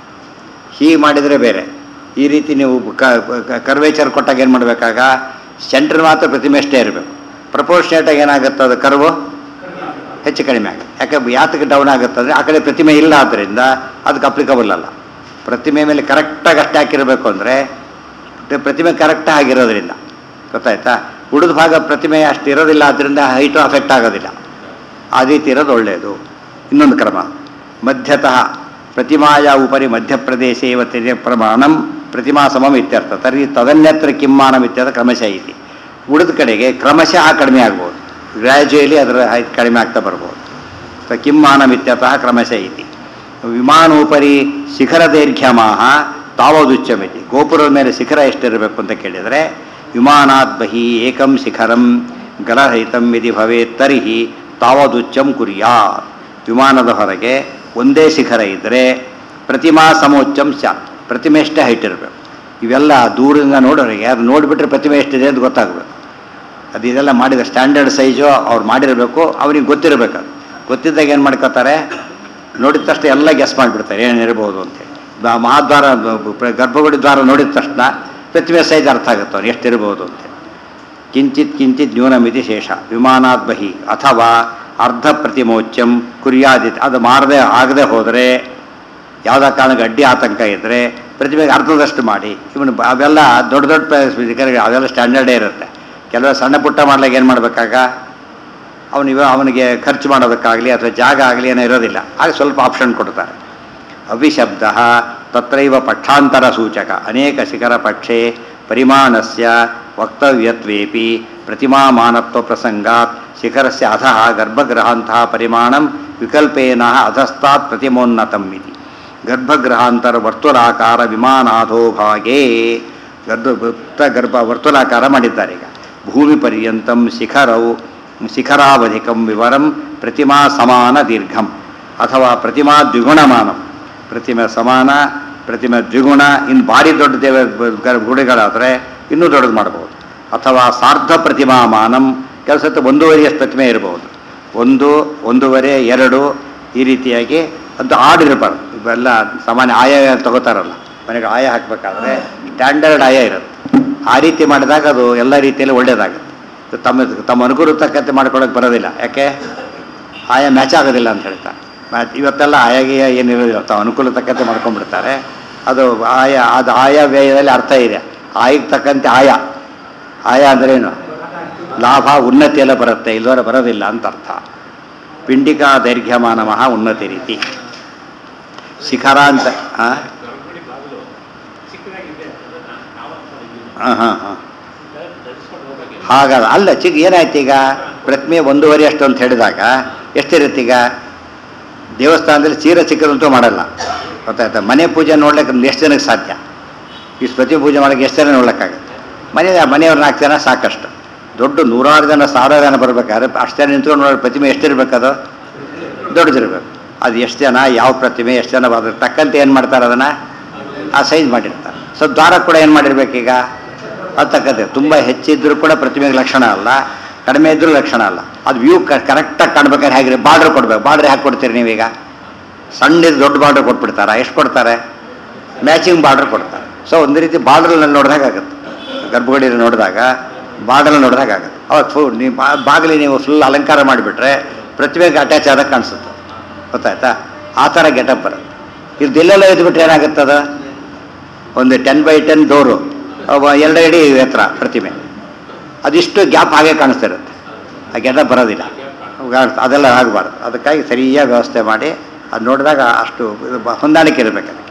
ಹೀಗೆ ಮಾಡಿದರೆ ಬೇರೆ. ಈ ರೀತಿ ನೀವು ಕರ್ವೇಚರ್ ಕೊಟ್ಟಾಗ ಏನು ಮಾಡಬೇಕಾಗ ಸೆಂಟ್ರ್ ಮಾತ್ರ ಪ್ರತಿಮೆ ಅಷ್ಟೇ ಇರಬೇಕು. ಪ್ರಪೋರ್ಷನೇಟಾಗಿ ಏನಾಗುತ್ತೆ ಅದು ಕರ್ವು ಹೆಚ್ಚು ಕಡಿಮೆ ಆಗುತ್ತೆ. ಯಾಕೆ ಯಾತಕ್ಕೆ ಡೌನ್ ಆಗುತ್ತೆ ಅಂದರೆ ಆ ಕಡೆ ಪ್ರತಿಮೆ ಇಲ್ಲ, ಆದ್ದರಿಂದ ಅದಕ್ಕೆ ಅಪ್ಲಿಕಬಲ್ ಅಲ್ಲ. ಪ್ರತಿಮೆ ಮೇಲೆ ಕರೆಕ್ಟಾಗಿ ಅಷ್ಟೇ ಹಾಕಿರಬೇಕು ಅಂದರೆ ಪ್ರತಿಮೆ ಕರೆಕ್ಟಾಗಿ ಆಗಿರೋದ್ರಿಂದ. ಗೊತ್ತಾಯ್ತಾ? ಉಳಿದ ಭಾಗ ಪ್ರತಿಮೆ ಅಷ್ಟು ಇರೋದಿಲ್ಲ, ಆದ್ದರಿಂದ ಹೈಟು ಅಫೆಕ್ಟ್ ಆಗೋದಿಲ್ಲ. ಆ ರೀತಿ ಇರೋದು ಒಳ್ಳೆಯದು. ಇನ್ನೊಂದು ಕ್ರಮ ಮಧ್ಯತಃ ಪ್ರತಿಮಾಯ ಉಪರಿ ಮಧ್ಯಪ್ರದೇಶೇ ಇವ ತಿರ್ಯ ಪ್ರಮಾಣಂ ಪ್ರತಿಮಾ ಸಮಂ ಇತ್ಯರ್ಥ. ತರ್ಹಿ ತದನ್ಯತ್ರ ಕಿಮ್ಮಾನಂ ಇತ್ಯರ್ಥ ಕ್ರಮಶಃ ಇತಿ. ಉಳಿದ ಕಡೆಗೆ ಕ್ರಮಶಃ ಕಡಿಮೆ ಆಗ್ಬೋದು, ಗ್ರ್ಯಾಜುಯಲಿ ಅದರ ಕಡಿಮೆ ಆಗ್ತಾ ಬರ್ಬೋದು. ಸೊ ಕಿಮ್ಮಾನಂ ಇತ್ಯರ್ಥಃ ಕ್ರಮಶಃ ಇತಿ. ವಿಮಾನೋಪರಿ ಶಿಖರ ದೈರ್ಘ್ಯಮಾಹ ತಾವದುಚ್ಚಮಿತಿ. ಗೋಪುರದ ಮೇಲೆ ಶಿಖರ ಎಷ್ಟಿರಬೇಕು ಅಂತ ಕೇಳಿದರೆ ವಿಮಾನಾತ್ ಬಹಿ ಏಕಂ ಶಿಖರಂ ಗಲರಹಿತಂ ಯದಿ ಭವೇತ್ ತರ್ಹಿ ತಾವದುಚ್ಚಂ ಕುರ್ಯಾತ್. ವಿಮಾನದ ಹೊರಗೆ ಒಂದೇ ಶಿಖರ ಇದ್ದರೆ ಪ್ರತಿಮಾ ಸಮೋಚ್ಚಂ ಸ್ಯಾತ್, ಪ್ರತಿಮೆ ಎಷ್ಟೇ ಹೈಟ್ ಇರಬೇಕು. ಇವೆಲ್ಲ ದೂರಿಂದ ನೋಡೋರಿಗೆ ಅದು ನೋಡಿಬಿಟ್ರೆ ಪ್ರತಿಮೆ ಎಷ್ಟಿದೆ ಅಂತ ಗೊತ್ತಾಗಬೇಕು. ಅದು ಇದೆಲ್ಲ ಮಾಡಿದ ಸ್ಟ್ಯಾಂಡರ್ಡ್ ಸೈಜು ಅವ್ರು ಮಾಡಿರಬೇಕು, ಅವ್ರಿಗೆ ಗೊತ್ತಿರಬೇಕು. ಅದು ಗೊತ್ತಿದ್ದಾಗ ಏನು ಮಾಡ್ಕೋತಾರೆ, ನೋಡಿದ ತಕ್ಷಣ ಎಲ್ಲ ಗೆಸ್ ಮಾಡಿಬಿಡ್ತಾರೆ ಏನಿರ್ಬೋದು ಅಂತೇಳಿ. ಮಹಾದ್ವಾರ ಗರ್ಭಗುಡಿ ದ್ವಾರ ನೋಡಿದ ತಕ್ಷಣ ಪ್ರತಿಮೆ ಸೈಜ್ ಅರ್ಥ ಆಗುತ್ತೆ ಅವ್ರು ಎಷ್ಟಿರ್ಬೋದು ಅಂತೇಳಿ. ಕಿಂಚಿತ್ ಕಿಂಚಿತ್ ನ್ಯೂನಮಿತಿ ಶೇಷ ವಿಮಾನಾತ್ ಬಹಿ ಅಥವಾ ಅರ್ಧ ಪ್ರತಿಮೋಚ್ಯಂ ಕುರ್ಯಾದಿತ್. ಅದು ಮಾಡದೆ ಆಗದೆ ಹೋದರೆ ಯಾವುದೇ ಕಾರಣಕ್ಕೆ ಅಡ್ಡಿ ಆತಂಕ ಇದ್ದರೆ ಪ್ರತಿಮೆಗೆ ಅರ್ಧದಷ್ಟು ಮಾಡಿ. ಇವನು ಅವೆಲ್ಲ ದೊಡ್ಡ ದೊಡ್ಡ ಶಿಖರಗಳು ಅವೆಲ್ಲ ಸ್ಟ್ಯಾಂಡರ್ಡೇ ಇರುತ್ತೆ. ಕೆಲವು ಸಣ್ಣ ಪುಟ್ಟ ಮಾಡ್ಲಿಕ್ಕೆ ಏನು ಮಾಡಬೇಕಾಗ ಅವನಿವ ಅವನಿಗೆ ಖರ್ಚು ಮಾಡೋದಕ್ಕಾಗಲಿ ಅಥವಾ ಜಾಗ ಆಗಲಿ ಏನೋ ಇರೋದಿಲ್ಲ. ಆಗ ಸ್ವಲ್ಪ ಆಪ್ಷನ್ ಕೊಡ್ತಾರೆ. ಅವಿಶಬ್ದ ತತ್ರೈವ ಪಕ್ಷಾಂತರ ಸೂಚಕ ಅನೇಕ ಶಿಖರ ಪಕ್ಷೆ ಪರಿಮಾಣಸ್ಯ ವಕ್ತವ್ಯತ್ವೇಪಿ ಪ್ರತಿಮಾಮಾನತ್ವ ಪ್ರಸಂಗಾತ್ ಶಿಖರಸ್ಯ ಅಧಃ ಗರ್ಭಗೃಹಾಂತಹ ಪರಿಮಾಣಂ ವಿಕಲ್ಪೇನ ಅಧಸ್ತಾತ್ ಪ್ರತಿಮೋನ್ನತಂ ಇತಿ. ಗರ್ಭಗೃಹಾಂತರ ವರ್ತುಲಾಕಾರ ವಿಮಾನಾಧೋ ಭಾಗೇ ಗರ್ಭ ಗರ್ಭ ವರ್ತುಲಾಕಾರ ಮಾಡಿದ್ದಾರೆ. ಈಗ ಭೂಮಿ ಪರ್ಯಂತಂ ಶಿಖರವು ಶಿಖರಾವಧಿಕಂ ವಿವರಂ ಪ್ರತಿಮಾ ಸಮಾನ ದೀರ್ಘಂ ಅಥವಾ ಪ್ರತಿಮಾ ದ್ವಿಗುಣಮಾನಂ. ಪ್ರತಿಮೆ ಸಮಾನ, ಪ್ರತಿಮೆ ದ್ವಿಗುಣ. ಇನ್ನು ಭಾರಿ ದೊಡ್ಡ ದೇವ ಗುಡಿಗಳಾದರೆ ಇನ್ನೂ ದೊಡ್ಡದು ಮಾಡ್ಬೋದು. ಅಥವಾ ಸಾರ್ಧ ಪ್ರತಿಮಾಮಾನಂ, ಕೆಲಸಕ್ಕೆ ಒಂದೂವರೆಯಷ್ಟು ಪ್ರತಿಮೆ ಇರಬಹುದು. ಒಂದು ಒಂದೂವರೆ ಎರಡು ಈ ರೀತಿಯಾಗಿ ಅದು ಆಡಿರಬಾರ್ದು. ಇವೆಲ್ಲ ಸಾಮಾನ್ಯ ಆಯ ತಗೋತಾರಲ್ಲ, ಮನೆಗೆ ಆಯ ಹಾಕಬೇಕಾದ್ರೆ ಸ್ಟ್ಯಾಂಡರ್ಡ್ ಆಯ ಇರುತ್ತೆ. ಆ ರೀತಿ ಮಾಡಿದಾಗ ಅದು ಎಲ್ಲ ರೀತಿಯಲ್ಲಿ ಒಳ್ಳೆಯದಾಗುತ್ತೆ. ತಮ್ಮ ತಮ್ಮ ಅನುಕೂಲ ತಕ್ಕಂತೆ ಮಾಡ್ಕೊಳಕ್ಕೆ ಬರೋದಿಲ್ಲ. ಯಾಕೆ ಆಯ ಮ್ಯಾಚ್ ಆಗೋದಿಲ್ಲ ಅಂತ ಹೇಳ್ತಾರೆ. ಮ್ಯಾಚ್ ಇವತ್ತೆಲ್ಲ ಆಯಾಗಿಯ ಏನಿರೋದಿಲ್ಲ, ತಾವು ಅನುಕೂಲ ತಕ್ಕಂತೆ ಮಾಡ್ಕೊಂಡ್ಬಿಡ್ತಾರೆ. ಅದು ಆಯ ಅದು ಆಯಾ ವ್ಯಯದಲ್ಲಿ ಅರ್ಥ ಇದೆ. ಆಯಕ್ಕೆ ತಕ್ಕಂತೆ ಆಯ ಆಯ ಅಂದ್ರೇನು ಲಾಭ ಉನ್ನತಿ ಎಲ್ಲ ಬರುತ್ತೆ, ಇಲ್ಲವರೆ ಬರೋದಿಲ್ಲ ಅಂತ ಅರ್ಥ. ಪಿಂಡಿಕಾ ದೈರ್ಘ್ಯಮಾನಮಃ ಉನ್ನತಿ ರೀತಿ ಶಿಖರ ಅಂತ. ಹಾಂ ಹಾಂ ಹಾಂ ಹಾಂ ಹಾಗಲ್ಲ ಅಲ್ಲ ಚಿಕ್ಕ ಏನಾಯ್ತು ಈಗ ಪ್ರತಿಮೆ ಒಂದೂವರೆ ಅಷ್ಟು ಅಂತ ಹೇಳಿದಾಗ ಎಷ್ಟಿರುತ್ತೆ ಈಗ ದೇವಸ್ಥಾನದಲ್ಲಿ ಚೀರ ಚಿಕ್ಕದಂತೂ ಮಾಡಲ್ಲ, ಗೊತ್ತಾಯ್ತಾ? ಮನೆ ಪೂಜೆ ನೋಡ್ಲಿಕ್ಕೆ ಎಷ್ಟು ಜನಕ್ಕೆ ಸಾಧ್ಯ? ಇಷ್ಟು ಪ್ರತಿಮೆ ಪೂಜೆ ಮಾಡೋಕ್ಕೆ ಎಷ್ಟು ಜನ ನೋಡ್ಲಿಕ್ಕಾಗುತ್ತೆ? ಮನೆ ಮನೆಯವ್ರು ನಾಲ್ಕು ಜನ ಸಾಕಷ್ಟು. ದೊಡ್ಡ ನೂರಾರು ಜನ ಸಾವಿರಾರು ಜನ ಬರಬೇಕಾದ್ರೆ ಅಷ್ಟು ಜನ ನಿಂತ್ಕೊಂಡು ನೋಡೋ ಪ್ರತಿಮೆ ಎಷ್ಟಿರ್ಬೇಕು? ಅದು ದೊಡ್ಡದಿರ್ಬೇಕು. ಅದು ಎಷ್ಟು ಜನ, ಯಾವ ಪ್ರತಿಮೆ, ಎಷ್ಟು ಜನ ಅದ್ರ ತಕ್ಕಂತೆ ಏನು ಮಾಡ್ತಾರೆ, ಅದನ್ನು ಆ ಸೈಜ್ ಮಾಡಿರ್ತಾರೆ. ಸೊ ದ್ವಾರ ಕೂಡ ಏನು ಮಾಡಿರ್ಬೇಕೀಗ ಅದು ತಕ್ಕಂತೆ. ತುಂಬ ಹೆಚ್ಚಿದ್ರೂ ಕೂಡ ಪ್ರತಿಮೆಗೆ ಲಕ್ಷಣ ಅಲ್ಲ, ಕಡಿಮೆ ಇದ್ರೂ ಲಕ್ಷಣ ಅಲ್ಲ. ಅದು ವ್ಯೂ ಕರೆಕ್ಟಾಗಿ ಕಾಣ್ಬೇಕಾದ್ರೆ ಹೇಗಿರಿ ಬಾರ್ಡ್ರ್ ಕೊಡ್ಬೇಕು. ಬಾರ್ಡ್ರ್ ಹಾಕಿ ಕೊಡ್ತೀರಿ ನೀವೀಗ? ಸಣ್ಣದು ದೊಡ್ಡ ಬಾರ್ಡ್ರ್ ಕೊಟ್ಬಿಡ್ತಾರೆ. ಎಷ್ಟು ಕೊಡ್ತಾರೆ? ಮ್ಯಾಚಿಂಗ್ ಬಾರ್ಡ್ರ್ ಕೊಡ್ತಾರೆ. ಸೊ ಒಂದು ರೀತಿ ಬಾರ್ಡ್ರಲ್ಲಿ ನೋಡಿದಾಗ ಆಗುತ್ತೆ, ಗರ್ಭಗುಡಿಯಲ್ಲಿ ನೋಡಿದಾಗ ಬಾರ್ಡ್ರಲ್ಲಿ ನೋಡಿದಾಗ ಆಗುತ್ತೆ. ಅವಾಗ ಫು ನೀವು ಬಾಗಿಲಿ ನೀವು ಫುಲ್ ಅಲಂಕಾರ ಮಾಡಿಬಿಟ್ರೆ ಪ್ರತಿಮೆಗೆ ಅಟ್ಯಾಚ್ ಆದಾಗ ಕಾಣಿಸುತ್ತೆ, ಗೊತ್ತಾಯ್ತಾ? ಆ ಥರ ಗೆಟಪ್ ಬರುತ್ತೆ. ಇದು ಎಲ್ಲೆಲ್ಲ ಇದ್ಬಿಟ್ರೆ ಏನಾಗುತ್ತದ? ಒಂದು ಟೆನ್ ಬೈ ಟೆನ್ ಡೋರು, ಎರಡು ಅಡಿ ಎತ್ತರ ಪ್ರತಿಮೆ, ಅದಿಷ್ಟು ಗ್ಯಾಪ್ ಹಾಗೆ ಕಾಣಿಸ್ತಿರುತ್ತೆ. ಆ ಗೆಟಪ್ ಬರೋದಿಲ್ಲ, ಅದೆಲ್ಲ ಆಗಬಾರ್ದು. ಅದಕ್ಕಾಗಿ ಸರಿಯಾಗಿ ವ್ಯವಸ್ಥೆ ಮಾಡಿ ಅದು ನೋಡಿದಾಗ ಅಷ್ಟು ಹೊಂದಾಣಿಕೆ ಇರಬೇಕು ಅದಕ್ಕೆ.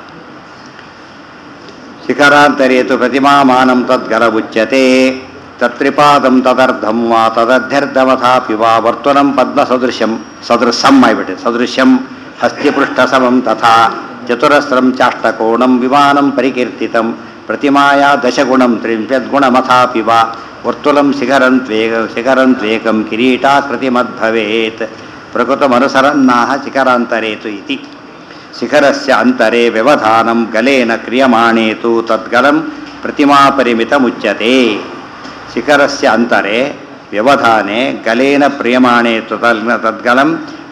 ಶಿಖರಾಂತರೇತು ಪ್ರತಿಮಾಮಾನಂ ತದ್ಗಲಬುಚ್ಯತೆ ತತ್ರಿಪಾದಂ ತದರ್ಧಂ ವಾ ತದಧ್ಯರ್ಧಮಥಾಪಿ ವಾ ವರ್ತುಲಂ ಪದ್ಮ ಸದೃಶ್ಯಂ ಸದೃಶಂ ಆಗಿಬಿಟ್ಟೆ ಸದೃಶ್ಯಂ ಹಸ್ತಿಪೃಷ್ಠ ಸಮಂ ತಥಾ ಚತುರಸ್ರಂ ಚಾಷ್ಟಕೋಣಂ ವಿಮಾನಂ ಪರಿಕೀರ್ತಿತಂ ಪ್ರತಿಮಾಯ ದಶಗುಣಂ ತ್ರಿಂಶದ್ಗುಣಮಥಾಪಿ ವಾ ವರ್ತುಲಂ ಶಿಖರಂತ್ವೇಗ ಶಿಖರಂತ್ವೇಕಂ ಕಿರೀಟಾಕೃತಿಮದ್ಭವೇತ್ ಪ್ರಕೃತಮನುಸರನ್ನಾಹ ಶಿಖರಾಂತರೇತು ಇತಿ. ಶಿಖರಸ್ಯ ಅಂತರೆ ವ್ಯವಧಾನಂ ಗಲೇನ ಕ್ರಿಯಮಾಣೇತು ತದ್ಗಲಂ ಪ್ರತಿಮಾಪರಿಮಿತಮುಚ್ಯತೆ. ಶಿಖರಸ್ಯ ಅಂತರೆ ವ್ಯವಧಾನೆ ಗಲೇನ ಪ್ರಿಯಮಾಣೇತು ತದ್ಗಲಂ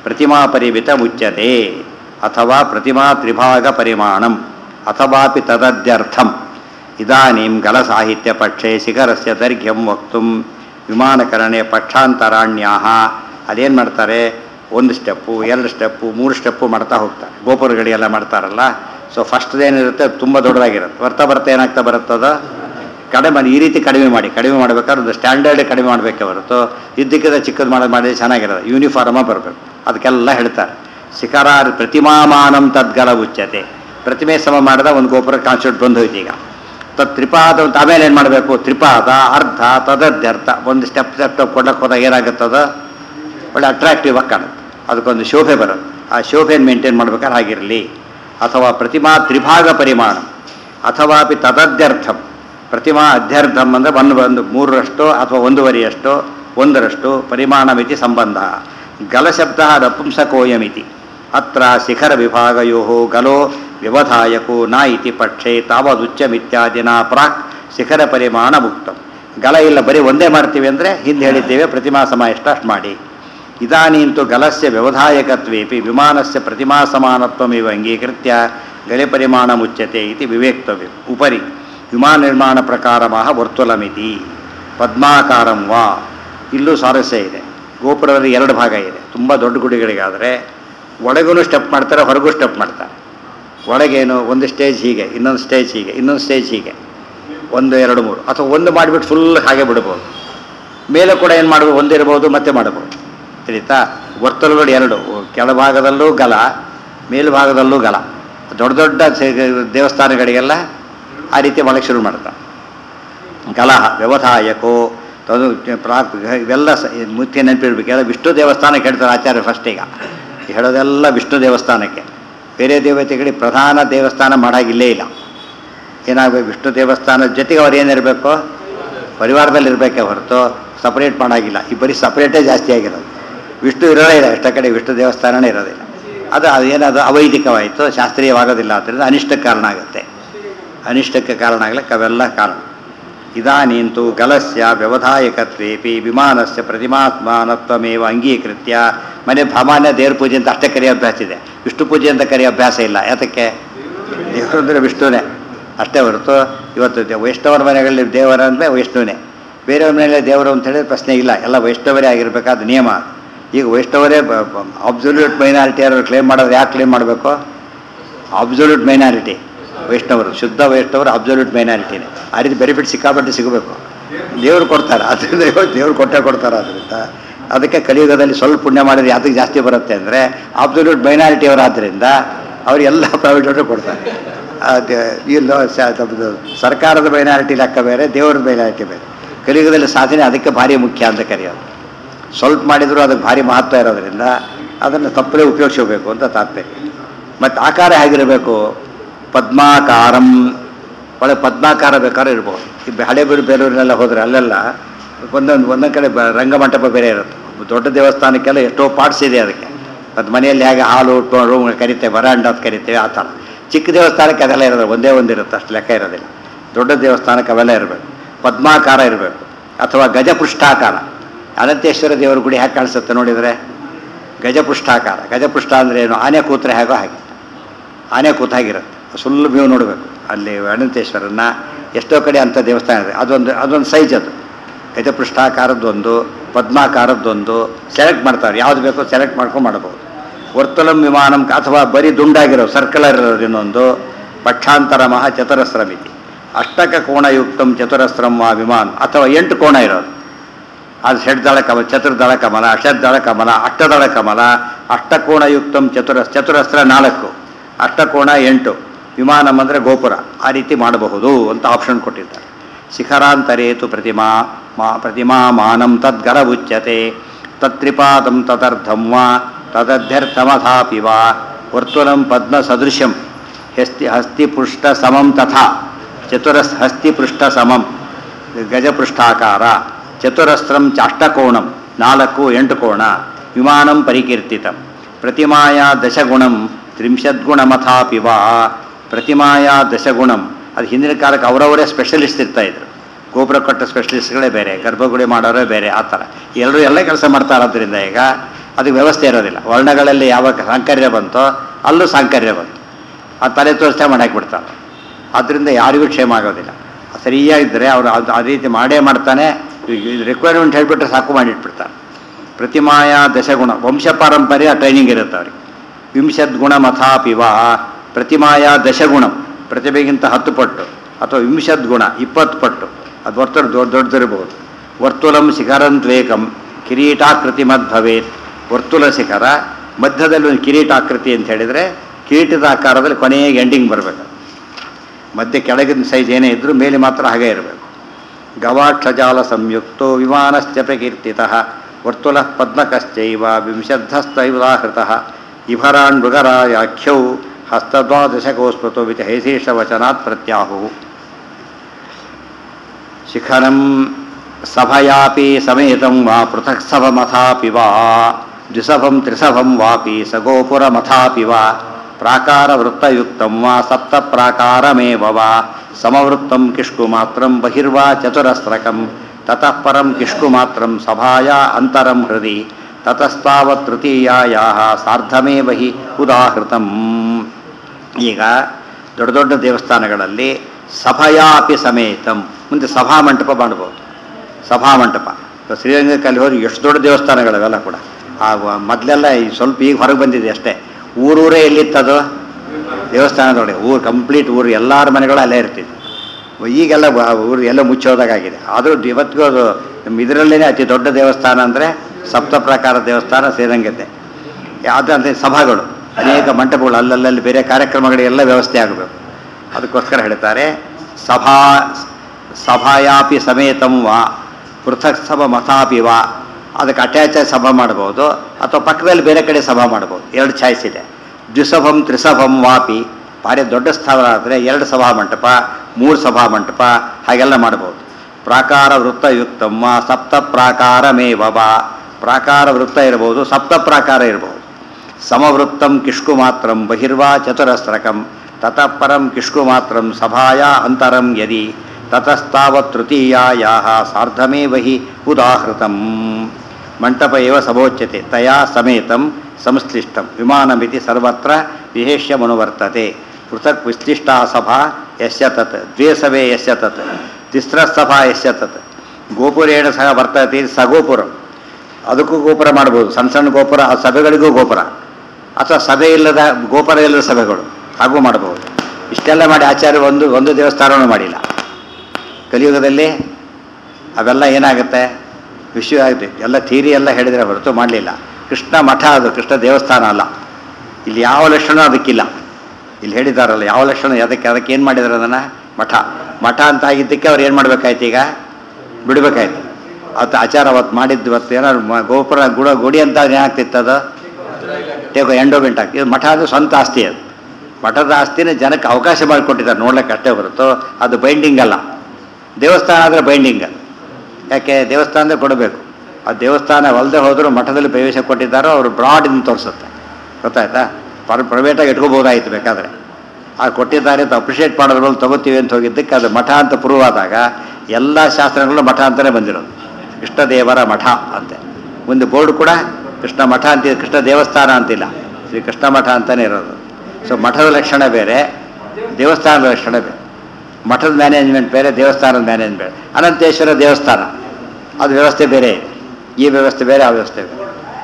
ಪ್ರತಿಮಾಪರಿಮಿತಮುಚ್ಯತೆ ಅಥವಾ ಪ್ರತಿಮಾ ತ್ರಿಭಾಗ ಪರಿಮಾಣಂ ಅಥವಾಪಿ ತದದ್ಯರ್ಥಂ. ಇದಾನೀಂ ಗಲಸಾಹಿತ್ಯ ಪಕ್ಷೆ ಶಿಖರಸ್ಯ ದೈರ್ಘ್ಯಂ ವಕ್ತುಂ ವಿಮಾನಕರಣೆ ಪಕ್ಷಾಂತರಾಣ್ಯಾಹ. ಅದೇನು ಮಾಡ್ತಾರೆ, ಒಂದು ಸ್ಟೆಪ್ಪು, ಎರಡು ಸ್ಟೆಪ್ಪು, ಮೂರು ಸ್ಟೆಪ್ಪು ಮಾಡ್ತಾ ಹೋಗ್ತಾರೆ. ಗೋಪುರಗಡಿ ಎಲ್ಲ ಮಾಡ್ತಾರಲ್ಲ. ಸೊ ಫಸ್ಟ್ದೇನಿರುತ್ತೆ ತುಂಬ ದೊಡ್ಡದಾಗಿರುತ್ತೆ. ಬರ್ತಾ ಬರ್ತಾ ಏನಾಗ್ತಾ ಬರುತ್ತದ ಕಡಿಮೆ, ಈ ರೀತಿ ಕಡಿಮೆ ಮಾಡಿ ಕಡಿಮೆ ಮಾಡ್ಬೇಕಾದ್ರೆ ಒಂದು ಸ್ಟ್ಯಾಂಡರ್ಡ್ ಕಡಿಮೆ ಮಾಡಬೇಕೆ ಹೊರತು ಇದ್ದಕ್ಕಿಂತ ಚಿಕ್ಕದು ಮಾಡೋದು ಮಾಡಿದ್ರೆ ಚೆನ್ನಾಗಿರೋದು, ಯೂನಿಫಾರ್ಮಾಗಿ ಬರಬೇಕು. ಅದಕ್ಕೆಲ್ಲ ಹೇಳ್ತಾರೆ. ಶಿಖರ ಪ್ರತಿಮಾಮಾನಂ ತದ್ಗಲ ಉಚ್ಯತೆ. ಪ್ರತಿಮೆ ಸಮ ಮಾಡಿದ ಒಂದು ಗೋಪುರ ಕಾನ್ಸೆಪ್ಟ್ ಬಂದು ಹೋಯ್ತು. ಈಗ ತತ್ ತ್ರಿಪಾದ ಅಂತ ಆಮೇಲೆ ಏನು ಮಾಡಬೇಕು? ತ್ರಿಪಾದ ಅರ್ಧ ತದಧ್ಯರ್ಥ. ಒಂದು ಸ್ಟೆಪ್ ಸ್ಟೆಪ್ ಕೊಡಕ್ಕೆ ಹೋದಾಗ ಏನಾಗುತ್ತದ ಒಳ್ಳೆ ಅಟ್ರಾಕ್ಟಿವ್ ಆಗಿ ಕಾಣುತ್ತೆ, ಅದಕ್ಕೊಂದು ಶೋಭೆ ಬರುತ್ತೆ. ಆ ಶೋಭೆಯನ್ನು ಮೇಂಟೈನ್ ಮಾಡ್ಬೇಕಾದ್ರೆ ಆಗಿರಲಿ. ಅಥವಾ ಪ್ರತಿಮಾ ತ್ರಿಭಾಗ ಪರಿಮಾಣ ಅಥವಾಪಿ ತದಧ್ಯರ್ಥಂ. ಪ್ರತಿಮಾ ಅಧ್ಯರ್ಥಂ ಅಂದರೆ ಒಂದು ಒಂದು ಮೂರರಷ್ಟು ಅಥವಾ ಒಂದೂವರೆಯಷ್ಟು, ಒಂದರಷ್ಟು ಪರಿಮಾಣಮಿತಿ ಸಂಬಂಧ. ಗಲಶಬ್ದ ನಪುಂಸಕೋಯಮಿತಿ ಅತ್ರ ಶಿಖರ ವಿಭಾಗಯೋ ಗಲೋ ವ್ಯವಧಾಯಕೋ ನ ಇತಿ ಪಕ್ಷೆ ತಾವದುಚ್ಯಮಿತ್ಯಾದಿನ ಪ್ರಾಕ್ ಶಿಖರ ಪರಿಮಾಣ ಮುಕ್ತಂ. ಗಲ ಇಲ್ಲ, ಬರೀ ಒಂದೇ ಮಾಡ್ತೀವಿ ಅಂದರೆ ಹಿಂದೆ ಹೇಳಿದ್ದೇವೆ ಪ್ರತಿಮಾ ಸಮ ಎಷ್ಟು ಅಷ್ಟು ಮಾಡಿ. ಇದಾನೀಂತು ಗಲಸ್ಯ ವ್ಯವಧಾಯಕತ್ವೇಪಿ ವಿಮಾನಸ್ಯ ಪ್ರತಿಮಾ ಸಮಾನತ್ವಮಿವ ಅಂಗೀಕೃತ್ಯ ಗಲೆ ಪರಿಮಾಣ ಮುಚ್ಯತೆ ಇತಿ ವಿವೇಕ್ತವ್ಯ. ಉಪರಿ ವಿಮಾನ ನಿರ್ಮಾಣ ಪ್ರಕಾರಮಃ ವರ್ತುಲಮಿತಿ ಪದ್ಮಾಕಾರಂ ವಾ. ಇಲ್ಲೂ ಸ್ವಾರಸ್ಯ ಇದೆ. ಗೋಪುರದಲ್ಲಿ ಎರಡು ಭಾಗ ಇದೆ. ತುಂಬ ದೊಡ್ಡ ಗುಡಿಗಳಿಗಾದರೆ ಒಳಗೂ ಸ್ಟೆಪ್ ಮಾಡ್ತಾರೆ, ಹೊರಗೂ ಸ್ಟೆಪ್ ಮಾಡ್ತಾರೆ. ಒಳಗೇನು ಒಂದು ಸ್ಟೇಜ್ ಹೀಗೆ, ಇನ್ನೊಂದು ಸ್ಟೇಜ್ ಹೀಗೆ, ಇನ್ನೊಂದು ಸ್ಟೇಜ್ ಹೀಗೆ, ಒಂದು ಎರಡು ಮೂರು, ಅಥವಾ ಒಂದು ಮಾಡಿಬಿಟ್ಟು ಫುಲ್ ಹಾಗೆ ಬಿಡ್ಬೋದು. ಮೇಲೆ ಕೂಡ ಏನು ಮಾಡ್ಬೋದು, ಒಂದಿರ್ಬೋದು ಮತ್ತೆ ಮಾಡ್ಬೋದು. ತಿಳಿತಾ? ವರ್ತುಲುಗಳು ಎರಡು, ಕೆಳಭಾಗದಲ್ಲೂ ಗಲ, ಮೇಲ್ಭಾಗದಲ್ಲೂ ಗಲ. ದೊಡ್ಡ ದೊಡ್ಡ ದೇವಸ್ಥಾನಗಳಿಗೆಲ್ಲ ಆ ರೀತಿ ಮಾಡಕ್ಕೆ ಶುರು ಮಾಡ್ತಾರೆ. ಗಲಹ ವ್ಯವಧಾಯಕೋ ಅದು ಪ್ರಾಕ್ ಇವೆಲ್ಲ ಮುಖ್ಯ ನೆನಪಿರ್ಬೇಕು. ಎಲ್ಲ ವಿಷ್ಣು ದೇವಸ್ಥಾನಕ್ಕೆ ಹೇಳ್ತಾರೆ ಆಚಾರ್ಯ ಫಸ್ಟ್. ಈಗ ಹೇಳೋದೆಲ್ಲ ವಿಷ್ಣು ದೇವಸ್ಥಾನಕ್ಕೆ. ಬೇರೆ ದೇವತೆಗಳಿಗೆ ಪ್ರಧಾನ ದೇವಸ್ಥಾನ ಮಾಡಾಗಿಲ್ಲೇ ಇಲ್ಲ. ಏನಾಗಬೇಕು, ವಿಷ್ಣು ದೇವಸ್ಥಾನದ ಜೊತೆಗೆ ಅವ್ರು ಏನಿರಬೇಕು, ಪರಿವಾರದಲ್ಲಿರಬೇಕೇ ಹೊರತು ಸಪ್ರೇಟ್ ಮಾಡಾಗಿಲ್ಲ. ಈ ಬರೀ ಸಪ್ರೇಟೇ ಜಾಸ್ತಿ ಆಗಿರೋದು. ವಿಷ್ಣು ಇರೋದೇ ಇಲ್ಲ, ಎಷ್ಟೋ ಕಡೆ ವಿಷ್ಣು ದೇವಸ್ಥಾನನೇ ಇರೋದಿಲ್ಲ. ಅದು ಅದೇನದು ಅವೈದಿಕವಾಯಿತು, ಶಾಸ್ತ್ರೀಯವಾಗೋದಿಲ್ಲ. ಆದ್ದರಿಂದ ಅನಿಷ್ಟಕ್ಕೆ ಕಾರಣ ಆಗುತ್ತೆ. ಅನಿಷ್ಟಕ್ಕೆ ಕಾರಣ ಆಗ್ಲಿಕ್ಕೆ ಅವೆಲ್ಲ ಕಾರಣ. ಇದಾನೀಂತು ಗಲಸ್ಯ ವ್ಯವಧಾಯಕತ್ವೇಪಿ ವಿಮಾನಸ್ಯ ಪ್ರತಿಮಾತ್ಮಾನತ್ವಮೇವ ಅಂಗೀಕೃತ್ಯ. ಮನೆ ಸಾಮಾನ್ಯ ದೇವ್ರ ಪೂಜೆ ಅಂತ ಅಷ್ಟೇ ಕರೆಯೋ ಅಭ್ಯಾಸ ಇದೆ, ವಿಷ್ಣು ಪೂಜೆ ಅಂತ ಕರೆಯೋ ಅಭ್ಯಾಸ ಇಲ್ಲ. ಯಾತಕ್ಕೆ? ದೇವರು ಅಂದರೆ ವಿಷ್ಣುನೇ ಅಷ್ಟೇ ಹೊರತು ಇವತ್ತು ವೈಷ್ಣವರ ಮನೆಗಳಲ್ಲಿ ದೇವರ ಅಂದರೆ ವೈಷ್ಣುವೇ, ಬೇರೆಯವ್ರ ಮನೆಯಲ್ಲೇ ದೇವರು ಅಂತ ಹೇಳಿದ್ರೆ ಪ್ರಶ್ನೆ ಇಲ್ಲ. ಎಲ್ಲ ವೈಷ್ಣವರೇ ಆಗಿರಬೇಕಾದ ನಿಯಮ. ಈಗ ವೈಷ್ಣವರೇ ಅಬ್ಸಲ್ಯೂಟ್ ಮೈನಾರಿಟಿ ಯಾರು ಕ್ಲೇಮ್ ಮಾಡೋದು, ಯಾಕೆ ಕ್ಲೇಮ್ ಮಾಡಬೇಕು? ಅಬ್ಸಲ್ಯೂಟ್ ಮೈನಾರಿಟಿ ವೈಷ್ಣವರು, ಶುದ್ಧ ವೈಷ್ಣವರು ಅಬ್ಸಲ್ಯೂಟ್ ಮೈನಾರಿಟಿನೇ. ಆ ರೀತಿ ಬೆನಿಫಿಟ್ ಸಿಕ್ಕಾಪಟ್ಟೆ ಸಿಗಬೇಕು, ದೇವರು ಕೊಡ್ತಾರೆ. ಅದರಿಂದ ದೇವ್ರು ಕೊಟ್ಟೆ ಕೊಡ್ತಾರೆ. ಅದರಿಂದ ಅದಕ್ಕೆ ಕಲಿಯುಗದಲ್ಲಿ ಸ್ವಲ್ಪ ಪುಣ್ಯ ಮಾಡಿದ್ರೆ ಯಾತಕ್ಕೆ ಜಾಸ್ತಿ ಬರುತ್ತೆ ಅಂದರೆ ಅಬ್ಸಲ್ಯೂಟ್ ಮೈನಾರಿಟಿಯವರಾದ್ದರಿಂದ ಅವರಿಗೆಲ್ಲ ಪ್ರೈವೇಟ್ ಕೊಡ್ತಾರೆ. ಇಲ್ಲ ಸರ್ಕಾರದ ಮೈನಾರಿಟಿ ಲೆಕ್ಕ ಬೇರೆ, ದೇವ್ರದ ಮೈನಾರಿಟಿ ಬೇರೆ. ಕಲಿಯುಗದಲ್ಲಿ ಸಾಧನೆ ಅದಕ್ಕೆ ಭಾರಿ ಮುಖ್ಯ ಅಂತ ಕರೆಯೋದು. ಸ್ವಲ್ಪ ಮಾಡಿದರೂ ಅದಕ್ಕೆ ಭಾರಿ ಮಹತ್ವ ಇರೋದರಿಂದ ಅದನ್ನು ತಪ್ಪಲೇ ಉಪಯೋಗಿಸಬೇಕು ಅಂತ ತಾತ್ಪರ್ಯ. ಮತ್ತು ಆಕಾರ ಹೇಗಿರಬೇಕು? ಪದ್ಮಾಕಾರಂ, ಒಳ್ಳೆ ಪದ್ಮಾಕಾರ ಬೇಕಾದ್ರೆ ಇರ್ಬೋದು. ಈ ಹಳೆಬೀಡು ಬೇಲೂರಿನೆಲ್ಲ ಹೋದರೆ ಅಲ್ಲೆಲ್ಲ ಒಂದೊಂದು ಒಂದೊಂದು ಕಡೆ ಬ ರಂಗಮಂಟಪ ಬೇರೆ ಇರುತ್ತೆ. ದೊಡ್ಡ ದೇವಸ್ಥಾನಕ್ಕೆಲ್ಲ ಎಷ್ಟೋ ಪಾರ್ಟ್ಸ್ ಇದೆ ಅದಕ್ಕೆ. ಮತ್ತು ಮನೆಯಲ್ಲಿ ಹೇಗೆ ಹಾಲು ರೂಮ್ ಕರಿತೇವೆ, ವರಾಂಡ ಅಂತ ಕರಿತೇವೆ, ಆ ಥರ. ಚಿಕ್ಕ ದೇವಸ್ಥಾನಕ್ಕೆ ಅದೆಲ್ಲ ಇರೋದು ಒಂದೇ ಒಂದಿರುತ್ತೆ, ಅಷ್ಟು ಲೆಕ್ಕ ಇರೋದಿಲ್ಲ. ದೊಡ್ಡ ದೇವಸ್ಥಾನಕ್ಕೆ ಅವೆಲ್ಲ ಇರಬೇಕು. ಪದ್ಮಾಕಾರ ಇರಬೇಕು, ಅಥವಾ ಗಜಪೃಷ್ಠಾಕಾರ. ಅನಂತೇಶ್ವರ ದೇವರ ಗುಡಿ ಹೇಗೆ ಕಾಣಿಸುತ್ತೆ ನೋಡಿದರೆ, ಗಜಪೃಷ್ಠಾಕಾರ. ಗಜಪೃಷ್ಠ ಅಂದರೆ ಏನು? ಆನೆ ಕೂತ್ರೆ ಹೇಗೋ ಹಾಗೆ, ಆನೆ ಕೂತಾಗಿರುತ್ತೆ. ಸುಳ್ಳು ವ್ಯೂ ನೋಡಬೇಕು ಅಲ್ಲಿ ಅನಂತೇಶ್ವರನ್ನ. ಎಷ್ಟೋ ಕಡೆ ಅಂಥ ದೇವಸ್ಥಾನ ಇದೆ. ಅದೊಂದು ಅದೊಂದು ಸೈಜ್, ಅದು ಗಜಪೃಷ್ಠಾಕಾರದ್ದೊಂದು, ಪದ್ಮಾಕಾರದ್ದೊಂದು ಸೆಲೆಕ್ಟ್ ಮಾಡ್ತಾರೆ. ಯಾವುದು ಬೇಕೋ ಸೆಲೆಕ್ಟ್ ಮಾಡ್ಕೊಂಡು ಮಾಡಬಹುದು. ವರ್ತುಲಂ ವಿಮಾನಂ, ಅಥವಾ ಬರೀ ದುಂಡಾಗಿರೋ ಸರ್ಕಲರ್ ಇರೋದು ಇನ್ನೊಂದು. ಪಕ್ಷಾಂತರ ಮಹ ಚತುರಸ್ರಮಿತಿ. ಅಷ್ಟಕ ಕೋಣಯುಕ್ತಂ ಚತುರಸ್ರಂ ವಾ ವಿಮಾನ, ಅಥವಾ ಎಂಟು ಕೋಣ ಇರೋದು. ಅದು ಷಡ್ದಳ ಕಮಲ, ಚತುರ್ದಳ ಕಮಲ, ಷಡ್ದಳ ಕಮಲ, ಅಷ್ಟದಳ ಕಮಲ. ಅಷ್ಟಕೋಣಯುಕ್ತಂ ಚತುರಸ್, ಚತುರಸ್ರ ನಾಲ್ಕು, ಅಷ್ಟಕೋಣ ಎಂಟು, ವಿಮಾನಂ ಅಂದರೆ ಗೋಪುರ. ಆ ರೀತಿ ಮಾಡಬಹುದು ಅಂತ ಆಪ್ಷನ್ ಕೊಟ್ಟಿದ್ದಾರೆ. ಶಿಖರಾಂತರೇತು ಪ್ರತಿಮಾ ಮಾ ಪ್ರತಿಮಾ ಮಾನಂ ತದ್ಗರ ಉಚ್ಯತೆ ತತ್ರಿಪಾದಂ ತದರ್ಧಂ ವಾ ತದಧ್ಯರ್ಥಮಥಾಪಿ ವಾ ವರ್ತುಲಂ ಪದ್ಮ ಸದೃಶಂ ಹಸ್ತಿ ಹಸ್ತಿಪೃಷ್ಠ ಸಮಂ ತಥಾ ಚತುರಸ್ ಹಸ್ತಿಪೃಷ್ಠ ಸಮಂ ಗಜಪೃಷ್ಠಾಕಾರ. ಚತುರಸ್ರಂ ಚಾಷ್ಟಕೋಣಂ, ನಾಲ್ಕು ಎಂಟು ಕೋಣ. ವಿಮಾನಂ ಪರಿಕೀರ್ತಿತಂ. ಪ್ರತಿಮಾಯ ದಶಗುಣಂ ತ್ರಿಂಶದ್ಗುಣಮಥಾಪಿ ವಾ. ಪ್ರತಿಮಾಯ ದಶಗುಣಂ, ಅದು ಹಿಂದಿನ ಕಾಲಕ್ಕೆ ಅವರವರೇ ಸ್ಪೆಷಲಿಸ್ಟ್ ಇರ್ತಾಯಿದ್ರು. ಗೋಪುರ ಕೊಟ್ಟ ಸ್ಪೆಷಲಿಸ್ಟ್ಗಳೇ ಬೇರೆ, ಗರ್ಭಗುಡಿ ಮಾಡೋರೇ ಬೇರೆ, ಆ ಥರ ಎಲ್ಲರೂ ಎಲ್ಲ ಕೆಲಸ ಮಾಡ್ತಾರೋದ್ರಿಂದ ಈಗ ಅದಕ್ಕೆ ವ್ಯವಸ್ಥೆ ಇರೋದಿಲ್ಲ. ವರ್ಣಗಳಲ್ಲಿ ಯಾವಾಗ ಸಾಂಕರ್ಯ ಬಂತೋ ಅಲ್ಲೂ ಸಾಂಕರ್ಯ ಬಂತು, ಆ ತಲೆ ತೋರಿಸ್ತಾ ಮಾಡಾಕ್ಬಿಡ್ತಾರೆ. ಆದ್ದರಿಂದ ಯಾರಿಗೂ ಕ್ಷೇಮ ಆಗೋದಿಲ್ಲ. ಸರಿಯಾಗಿದ್ದರೆ ಅವರು ಅದು ಆ ರೀತಿ ಮಾಡೇ ಮಾಡ್ತಾನೆ. ರಿಕ್ವೈರ್ಮೆಂಟ್ ಹೇಳಿಬಿಟ್ರೆ ಸಾಕು ಮಾಡಿಟ್ಬಿಡ್ತಾರೆ. ಪ್ರತಿಮಾಯ ದಶಗುಣ, ವಂಶ ಪಾರಂಪರ್ಯ ಟ್ರೈನಿಂಗ್ ಇರುತ್ತೆ ಅವ್ರಿಗೆ. ವಿಂಶದ್ಗುಣ ಮಥಾಪಿ ವಾ. ಪ್ರತಿಮಾಯ ದಶಗುಣಂ, ಪ್ರತಿಭೆಗಿಂತ ಹತ್ತು ಪಟ್ಟು, ಅಥವಾ ವಿಂಶದ್ಗುಣ ಇಪ್ಪತ್ತು ಪಟ್ಟು. ಅದು ವರ್ತುಲ ದೊಡ್ಡ ದೊಡ್ಡದಿರ್ಬೋದು. ವರ್ತುಲಂ ಶಿಖರಂತ್ವೇಕಂ ಕಿರೀಟಾಕೃತಿ ಮದ್ಭವೇತ್. ವರ್ತುಲ ಶಿಖರ ಮಧ್ಯದಲ್ಲಿ ಒಂದು ಕಿರೀಟಾಕೃತಿ ಅಂತ ಹೇಳಿದರೆ ಕಿರೀಟದ ಆಕಾರದಲ್ಲಿ ಕೊನೆಗೆ ಎಂಡಿಂಗ್ ಬರಬೇಕು. ಮಧ್ಯೆ ಕೆಳಗಿನ ಸೈಜ್ ಏನೇ ಇದ್ದರೂ ಮೇಲೆ ಮಾತ್ರ ಹಾಗೆ ಇರಬೇಕು. ಗವಾಕ್ಷಜಾಲ ಸಂಯುಕ್ತೋ ವಿಮಾನಶ್ಚ ಪ್ರಕೀರ್ತಿತಃ ವರ್ತುಲ ಪದ್ಮಕಶ್ಚೈವ ವಿಂಶದ್ಧಸ್ತೈವಾಹೃತಃ ಇಭರಾನ್ ಮೃಗರಾಯಾಖ್ಯೌ ಹಸ್ತದ್ವಾದಶಕೋಸ್ಮೃತೋ ವಿಚ ಹೈಶೇಷವಚನಾತ್ ಪ್ರತ್ಯಾಹು. ಶಿಖರಂ ಸಭಯಾಪಿ ಸಮೇತಂ ವಾ ಪೃಥಕ್ ಸಭಮಥಾಪಿ ವಾ ದ್ವಿಸಭಂ ತ್ರಿಸಭಂ ವಾಪಿ ಸಗೋಪುರಮಥಾಪಿ ವಾ ಪ್ರಾಕಾರ ವೃತ್ತಯುಕ್ತಂ ವಾ ಸಪ್ತ ಪ್ರಾಕಾರಮೇವ ವಾ ಸಮವೃತ್ತಂ ಕಿಷ್ಕುಮಾತ್ರಂ ಬಹಿರ್ವಾ ಚತುರಸ್ರಕಂ ತತಃ ಪರಂ ಕಿಷ್ಕುಮಾತ್ರಂ ಸಭಾಯ ಅಂತರಂ ಹೃದಿ ತತಸ್ತಾವತ್ ತೃತೀಯಾಯಾಹ ಸಾರ್ಧಮೇವ ಹಿ ಉದಾಹೃತಂ. ಈಗ ದೊಡ್ಡ ದೊಡ್ಡ ದೇವಸ್ಥಾನಗಳಲ್ಲಿ ಸಭಯಾಪಿ ಸಮೇತಂ, ಮುಂದೆ ಸಭಾಮಂಟಪ ಮಾಡ್ಬೋದು. ಸಭಾಮಂಟಪ ಶ್ರೀರಂಗಕ್ಕಲ್ಲಿ ಹೋಗಿ ಎಷ್ಟು ದೊಡ್ಡ ದೇವಸ್ಥಾನಗಳಿವೆಲ್ಲ ಕೂಡ. ಆ ಮೊದಲೆಲ್ಲ ಈ ಸ್ವಲ್ಪ ಈಗ ಹೊರಗೆ ಬಂದಿದೆ ಅಷ್ಟೇ. ಊರೂರೇ ಎಲ್ಲಿತ್ತದು, ದೇವಸ್ಥಾನದೊಳಗೆ ಊರು ಕಂಪ್ಲೀಟ್ ಊರು ಎಲ್ಲರ ಮನೆಗಳು ಅಲ್ಲೇ ಇರ್ತಿದ್ವು. ಈಗೆಲ್ಲ ಊರು ಎಲ್ಲ ಮುಚ್ಚೋದಾಗಿದೆ. ಆದರೂ ಇವತ್ತಿಗೂ ಅದು ನಮ್ಮ ಇದರಲ್ಲೇ ಅತಿ ದೊಡ್ಡ ದೇವಸ್ಥಾನ ಅಂದರೆ ಸಪ್ತ ಪ್ರಾಕಾರ ದೇವಸ್ಥಾನ ಶ್ರೀರಂಗತೆ. ಯಾವುದಂದರೆ ಸಭಾಗಳು ಅನೇಕ ಮಂಟಪಗಳು ಅಲ್ಲಲ್ಲಿ ಬೇರೆ ಕಾರ್ಯಕ್ರಮಗಳಿಗೆಲ್ಲ ವ್ಯವಸ್ಥೆ ಆಗಬೇಕು. ಅದಕ್ಕೋಸ್ಕರ ಹೇಳ್ತಾರೆ ಸಭಾ ಸಭಾಯಾಪಿ ಸಮೇತಂ ವಾ ಪೃಥಕ್ ಸಭಾ ಮತಾಪಿ ವಾ. ಅದಕ್ಕೆ ಅಟ್ಯಾಚ್ ಸಭಾ ಮಾಡ್ಬೋದು ಅಥವಾ ಪಕ್ಕದಲ್ಲಿ ಬೇರೆ ಕಡೆ ಸಭಾ ಮಾಡ್ಬೋದು. ಎರಡು ಚಾಯ್ಸ್ ಇದೆ. ದ್ವಿಸಭಂ ತ್ರಿಸಭಂ ವಾಪಿ, ಭಾರಿ ದೊಡ್ಡ ಸ್ಥಾವರ ಆದರೆ ಎರಡು ಸಭಾ ಮಂಟಪ, ಮೂರು ಸಭಾ ಮಂಟಪ ಹಾಗೆಲ್ಲ ಮಾಡ್ಬೋದು. ಪ್ರಾಕಾರ ವೃತ್ತಯುಕ್ತಂ ವಾ ಸಪ್ತ ಪ್ರಾಕಾರಮೇವ ವಾ. ಪ್ರಾಕಾರ ವೃತ್ತ ಇರ್ಬೋದು, ಸಪ್ತ ಪ್ರಾಕಾರ ಇರ್ಬೋದು. ಸಮವೃತ್ತಂ ಕಿಷ್ಕು ಮಾತ್ರಂ ಬಹಿರ್ವಾ ಚತುರಸ್ರಕಂ ತತಃ ಪರಂ ಕಿಷ್ಕು ಮಾತ್ರಂ ಸಭಾಯ ಅಂತರಂ ಯದಿ ತತಸ್ತಾವತ್ ತೃತೀಯಾಯಾಹ ಸಾರ್ಧಮೇವ ಹಿ ಉದಾಹೃತಂ. ಮಂಟಪ ಏವ ಸಮೋಚ್ಯತೆ ತಯಾ ಸಮೇತಂ ಸಂಶ್ಲಿಷ್ಟಂ ವಿಮಾನಮಿತಿ ಸರ್ವತ್ರ ವಿಶೇಷ್ಯಮನುವರ್ತತೆ. ಪೃಥಕ್ ವಿಶ್ಲಿಷ್ಟಾ ಸಭಾ ಯಸ್ಯ ತತ್ ದ್ವೇ ಸಭೆ ಯಸ್ಯ ತತ್ ತಿಸ್ರ ಸಭಾ ಯಸ್ಯ ತತ್ ಗೋಪುರೇಣ ಸಹ ವರ್ತತೆ ಸಗೋಪುರಂ. ಅದಕ್ಕೂ ಗೋಪುರ ಮಾಡ್ಬೋದು, ಸಣ್ಣ ಸಣ್ಣ ಗೋಪುರ. ಆ ಸಭೆಗಳಿಗೂ ಗೋಪುರ ಅಥವಾ ಸಭೆ ಇಲ್ಲದ ಗೋಪುರ ಇಲ್ಲದ ಸಭೆಗಳು ಹಾಗೂ ಮಾಡಬಹುದು. ಇಷ್ಟೆಲ್ಲ ಮಾಡಿ ಆಚಾರ್ಯ ಒಂದು ಒಂದು ದೇವಸ್ಥಾನವೂ ಮಾಡಿಲ್ಲ. ಕಲಿಯುಗದಲ್ಲಿ ಅವೆಲ್ಲ ಏನಾಗುತ್ತೆ ವಿಷಯ ಆಗುತ್ತೆ. ಎಲ್ಲ ಥಿಯರಿ ಎಲ್ಲ ಹೇಳಿದರೆ ಹೊರತು ಮಾಡಲಿಲ್ಲ. ಕೃಷ್ಣ ಮಠ ಅದು, ಕೃಷ್ಣ ದೇವಸ್ಥಾನ ಅಲ್ಲ. ಇಲ್ಲಿ ಯಾವ ಲಕ್ಷಣ ಅದಕ್ಕಿಲ್ಲ. ಇಲ್ಲಿ ಹೇಳಿದಾರಲ್ಲ ಯಾವ ಲಕ್ಷಣ ಅದಕ್ಕೆ ಅದಕ್ಕೆ ಏನು ಮಾಡಿದಾರೆ ಅದನ್ನು ಮಠ ಮಠ ಅಂತ ಆಗಿದ್ದಕ್ಕೆ ಅವ್ರು ಏನು ಮಾಡಬೇಕಾಯ್ತು, ಈಗ ಬಿಡಬೇಕಾಯ್ತು. ಅವತ್ತು ಆಚಾರ ಅವತ್ತು ಮಾಡಿದ್ದು ಇವತ್ತು ಏನಾದ್ರು ಗೋಪುರ ಗುಡ ಗುಡಿ ಅಂತ ಏನಾಗ್ತಿತ್ತು, ಅದು ಎಂಡೋಮೆಂಟ್ ಆಗ್ತಿದೆ. ಮಠ ಅದು ಸ್ವಂತ ಆಸ್ತಿ. ಅದು ಮಠದ ಆಸ್ತಿನ ಜನಕ್ಕೆ ಅವಕಾಶ ಮಾಡಿಕೊಟ್ಟಿದ್ದಾರೆ ನೋಡ್ಲಿಕ್ಕೆ ಅಷ್ಟೇ ಹೊರತು ಅದು ಬೈಂಡಿಂಗ್ ಅಲ್ಲ. ದೇವಸ್ಥಾನ ಆದರೆ ಬೈಂಡಿಂಗ್. ಯಾಕೆ ದೇವಸ್ಥಾನದ ಕೊಡಬೇಕು. ಆ ದೇವಸ್ಥಾನ ಒಲ್ಲದೆ ಹೋದರೂ ಮಠದಲ್ಲಿ ಪ್ರವೇಶ ಕೊಟ್ಟಿದ್ದಾರೋ ಅವರು ಬ್ರಾಡಿಂದ ತೋರಿಸುತ್ತೆ. ಗೊತ್ತಾಯ್ತಾ? ಪರ್ ಪ್ರೈವೇಟಾಗಿ ಇಟ್ಕೋಬೋದಾಯಿತು ಬೇಕಾದರೆ. ಆ ಕೊಟ್ಟಿದ್ದಾರೆ ಅಂತ ಅಪ್ರಿಷಿಯೇಟ್ ಮಾಡೋದ್ರಲ್ಲಿ ತೊಗೋತೀವಿ ಅಂತ ಹೋಗಿದ್ದಕ್ಕೆ ಅದು ಮಠ ಅಂತ ಪ್ರೂವ್ ಆದಾಗ ಎಲ್ಲ ಶಾಸ್ತ್ರಗಳು ಮಠ ಅಂತಲೇ ಬಂದಿರೋದು. ಕೃಷ್ಣದೇವರ ಮಠ ಅಂತೆ. ಒಂದು ಬೋರ್ಡ್ ಕೂಡ ಕೃಷ್ಣ ಮಠ ಅಂತಿದೆ, ಕೃಷ್ಣ ದೇವಸ್ಥಾನ ಅಂತಿಲ್ಲ, ಶ್ರೀ ಕೃಷ್ಣ ಮಠ ಅಂತಲೇ ಇರೋದು. ಸೊ ಮಠದ ಲಕ್ಷಣ ಬೇರೆ, ದೇವಸ್ಥಾನದ ಲಕ್ಷಣ ಬೇರೆ. ಮಠದ ಮ್ಯಾನೇಜ್ಮೆಂಟ್ ಬೇರೆ, ದೇವಸ್ಥಾನದ ಮ್ಯಾನೇಜ್ಮೆಂಟ್ ಬೇರೆ. ಅನಂತೇಶ್ವರ ದೇವಸ್ಥಾನ ಅದು ವ್ಯವಸ್ಥೆ ಬೇರೆ ಇದೆ, ಈ ವ್ಯವಸ್ಥೆ ಬೇರೆ, ಆ ವ್ಯವಸ್ಥೆ ಬೇರೆ.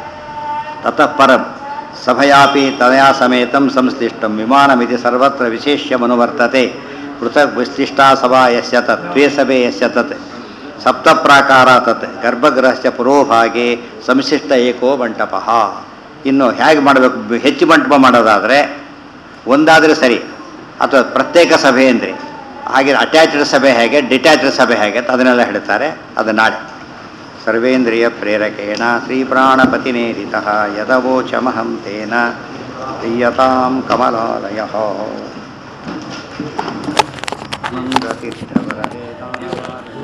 ತತಃ ಪರಂ ಸಭಯಾಪಿ ತನಯಾ ಸಮೇತಂ ಸಂಶ್ಲಿಷ್ಟಂ ವಿಮಾನಮಿತಿ ಸರ್ವತ್ರ ವಿಶೇಷ್ಯಮನುವರ್ತತೆ. ಪೃಥಕ್ ವಿಶ್ಲಿಷ್ಟಾ ಸಭಾ ಯಸ್ಯ ತತ್ ದ್ವೇ ಸಭೆ ಯಸ್ಯ ತತ್ ಸಪ್ತ ಪ್ರಾಕಾರ ತತ್ ಗರ್ಭಗೃಹಸ್ಯ ಪುರೋಭಾಗೆ ಸಂಶಿಷ್ಟ ಏಕೋ ಮಂಟಪ. ಇನ್ನು ಹೇಗೆ ಮಾಡಬೇಕು? ಹೆಚ್ಚು ಮಂಟಪ ಮಾಡೋದಾದರೆ ಒಂದಾದರೆ ಸರಿ, ಅಥವಾ ಪ್ರತ್ಯೇಕ ಸಭೆ ಅಂದರೆ ಹಾಗೆ ಅಟ್ಯಾಚ್ಡ್ ಸಭೆ ಹೇಗೆ, ಡಿಟ್ಯಾಚ್ಡ್ ಸಭೆ ಹೇಗೆ ಅಂತ ಅದನ್ನೆಲ್ಲ ಹೇಳ್ತಾರೆ. ಅದು ನಾಳೆ. ಸರ್ವೇಂದ್ರಿಯ ಪ್ರೇರಕೇಣ ಶ್ರೀ ಪ್ರಾಣಪತಿನೇರಿತಃ ಯದವೋಚಮಹಂ ತೇನ ಪ್ರೀಯತಾಂ ಕಮಲಾಲಯಃ. ಮಂಗತೀರ್ಥವರದೇ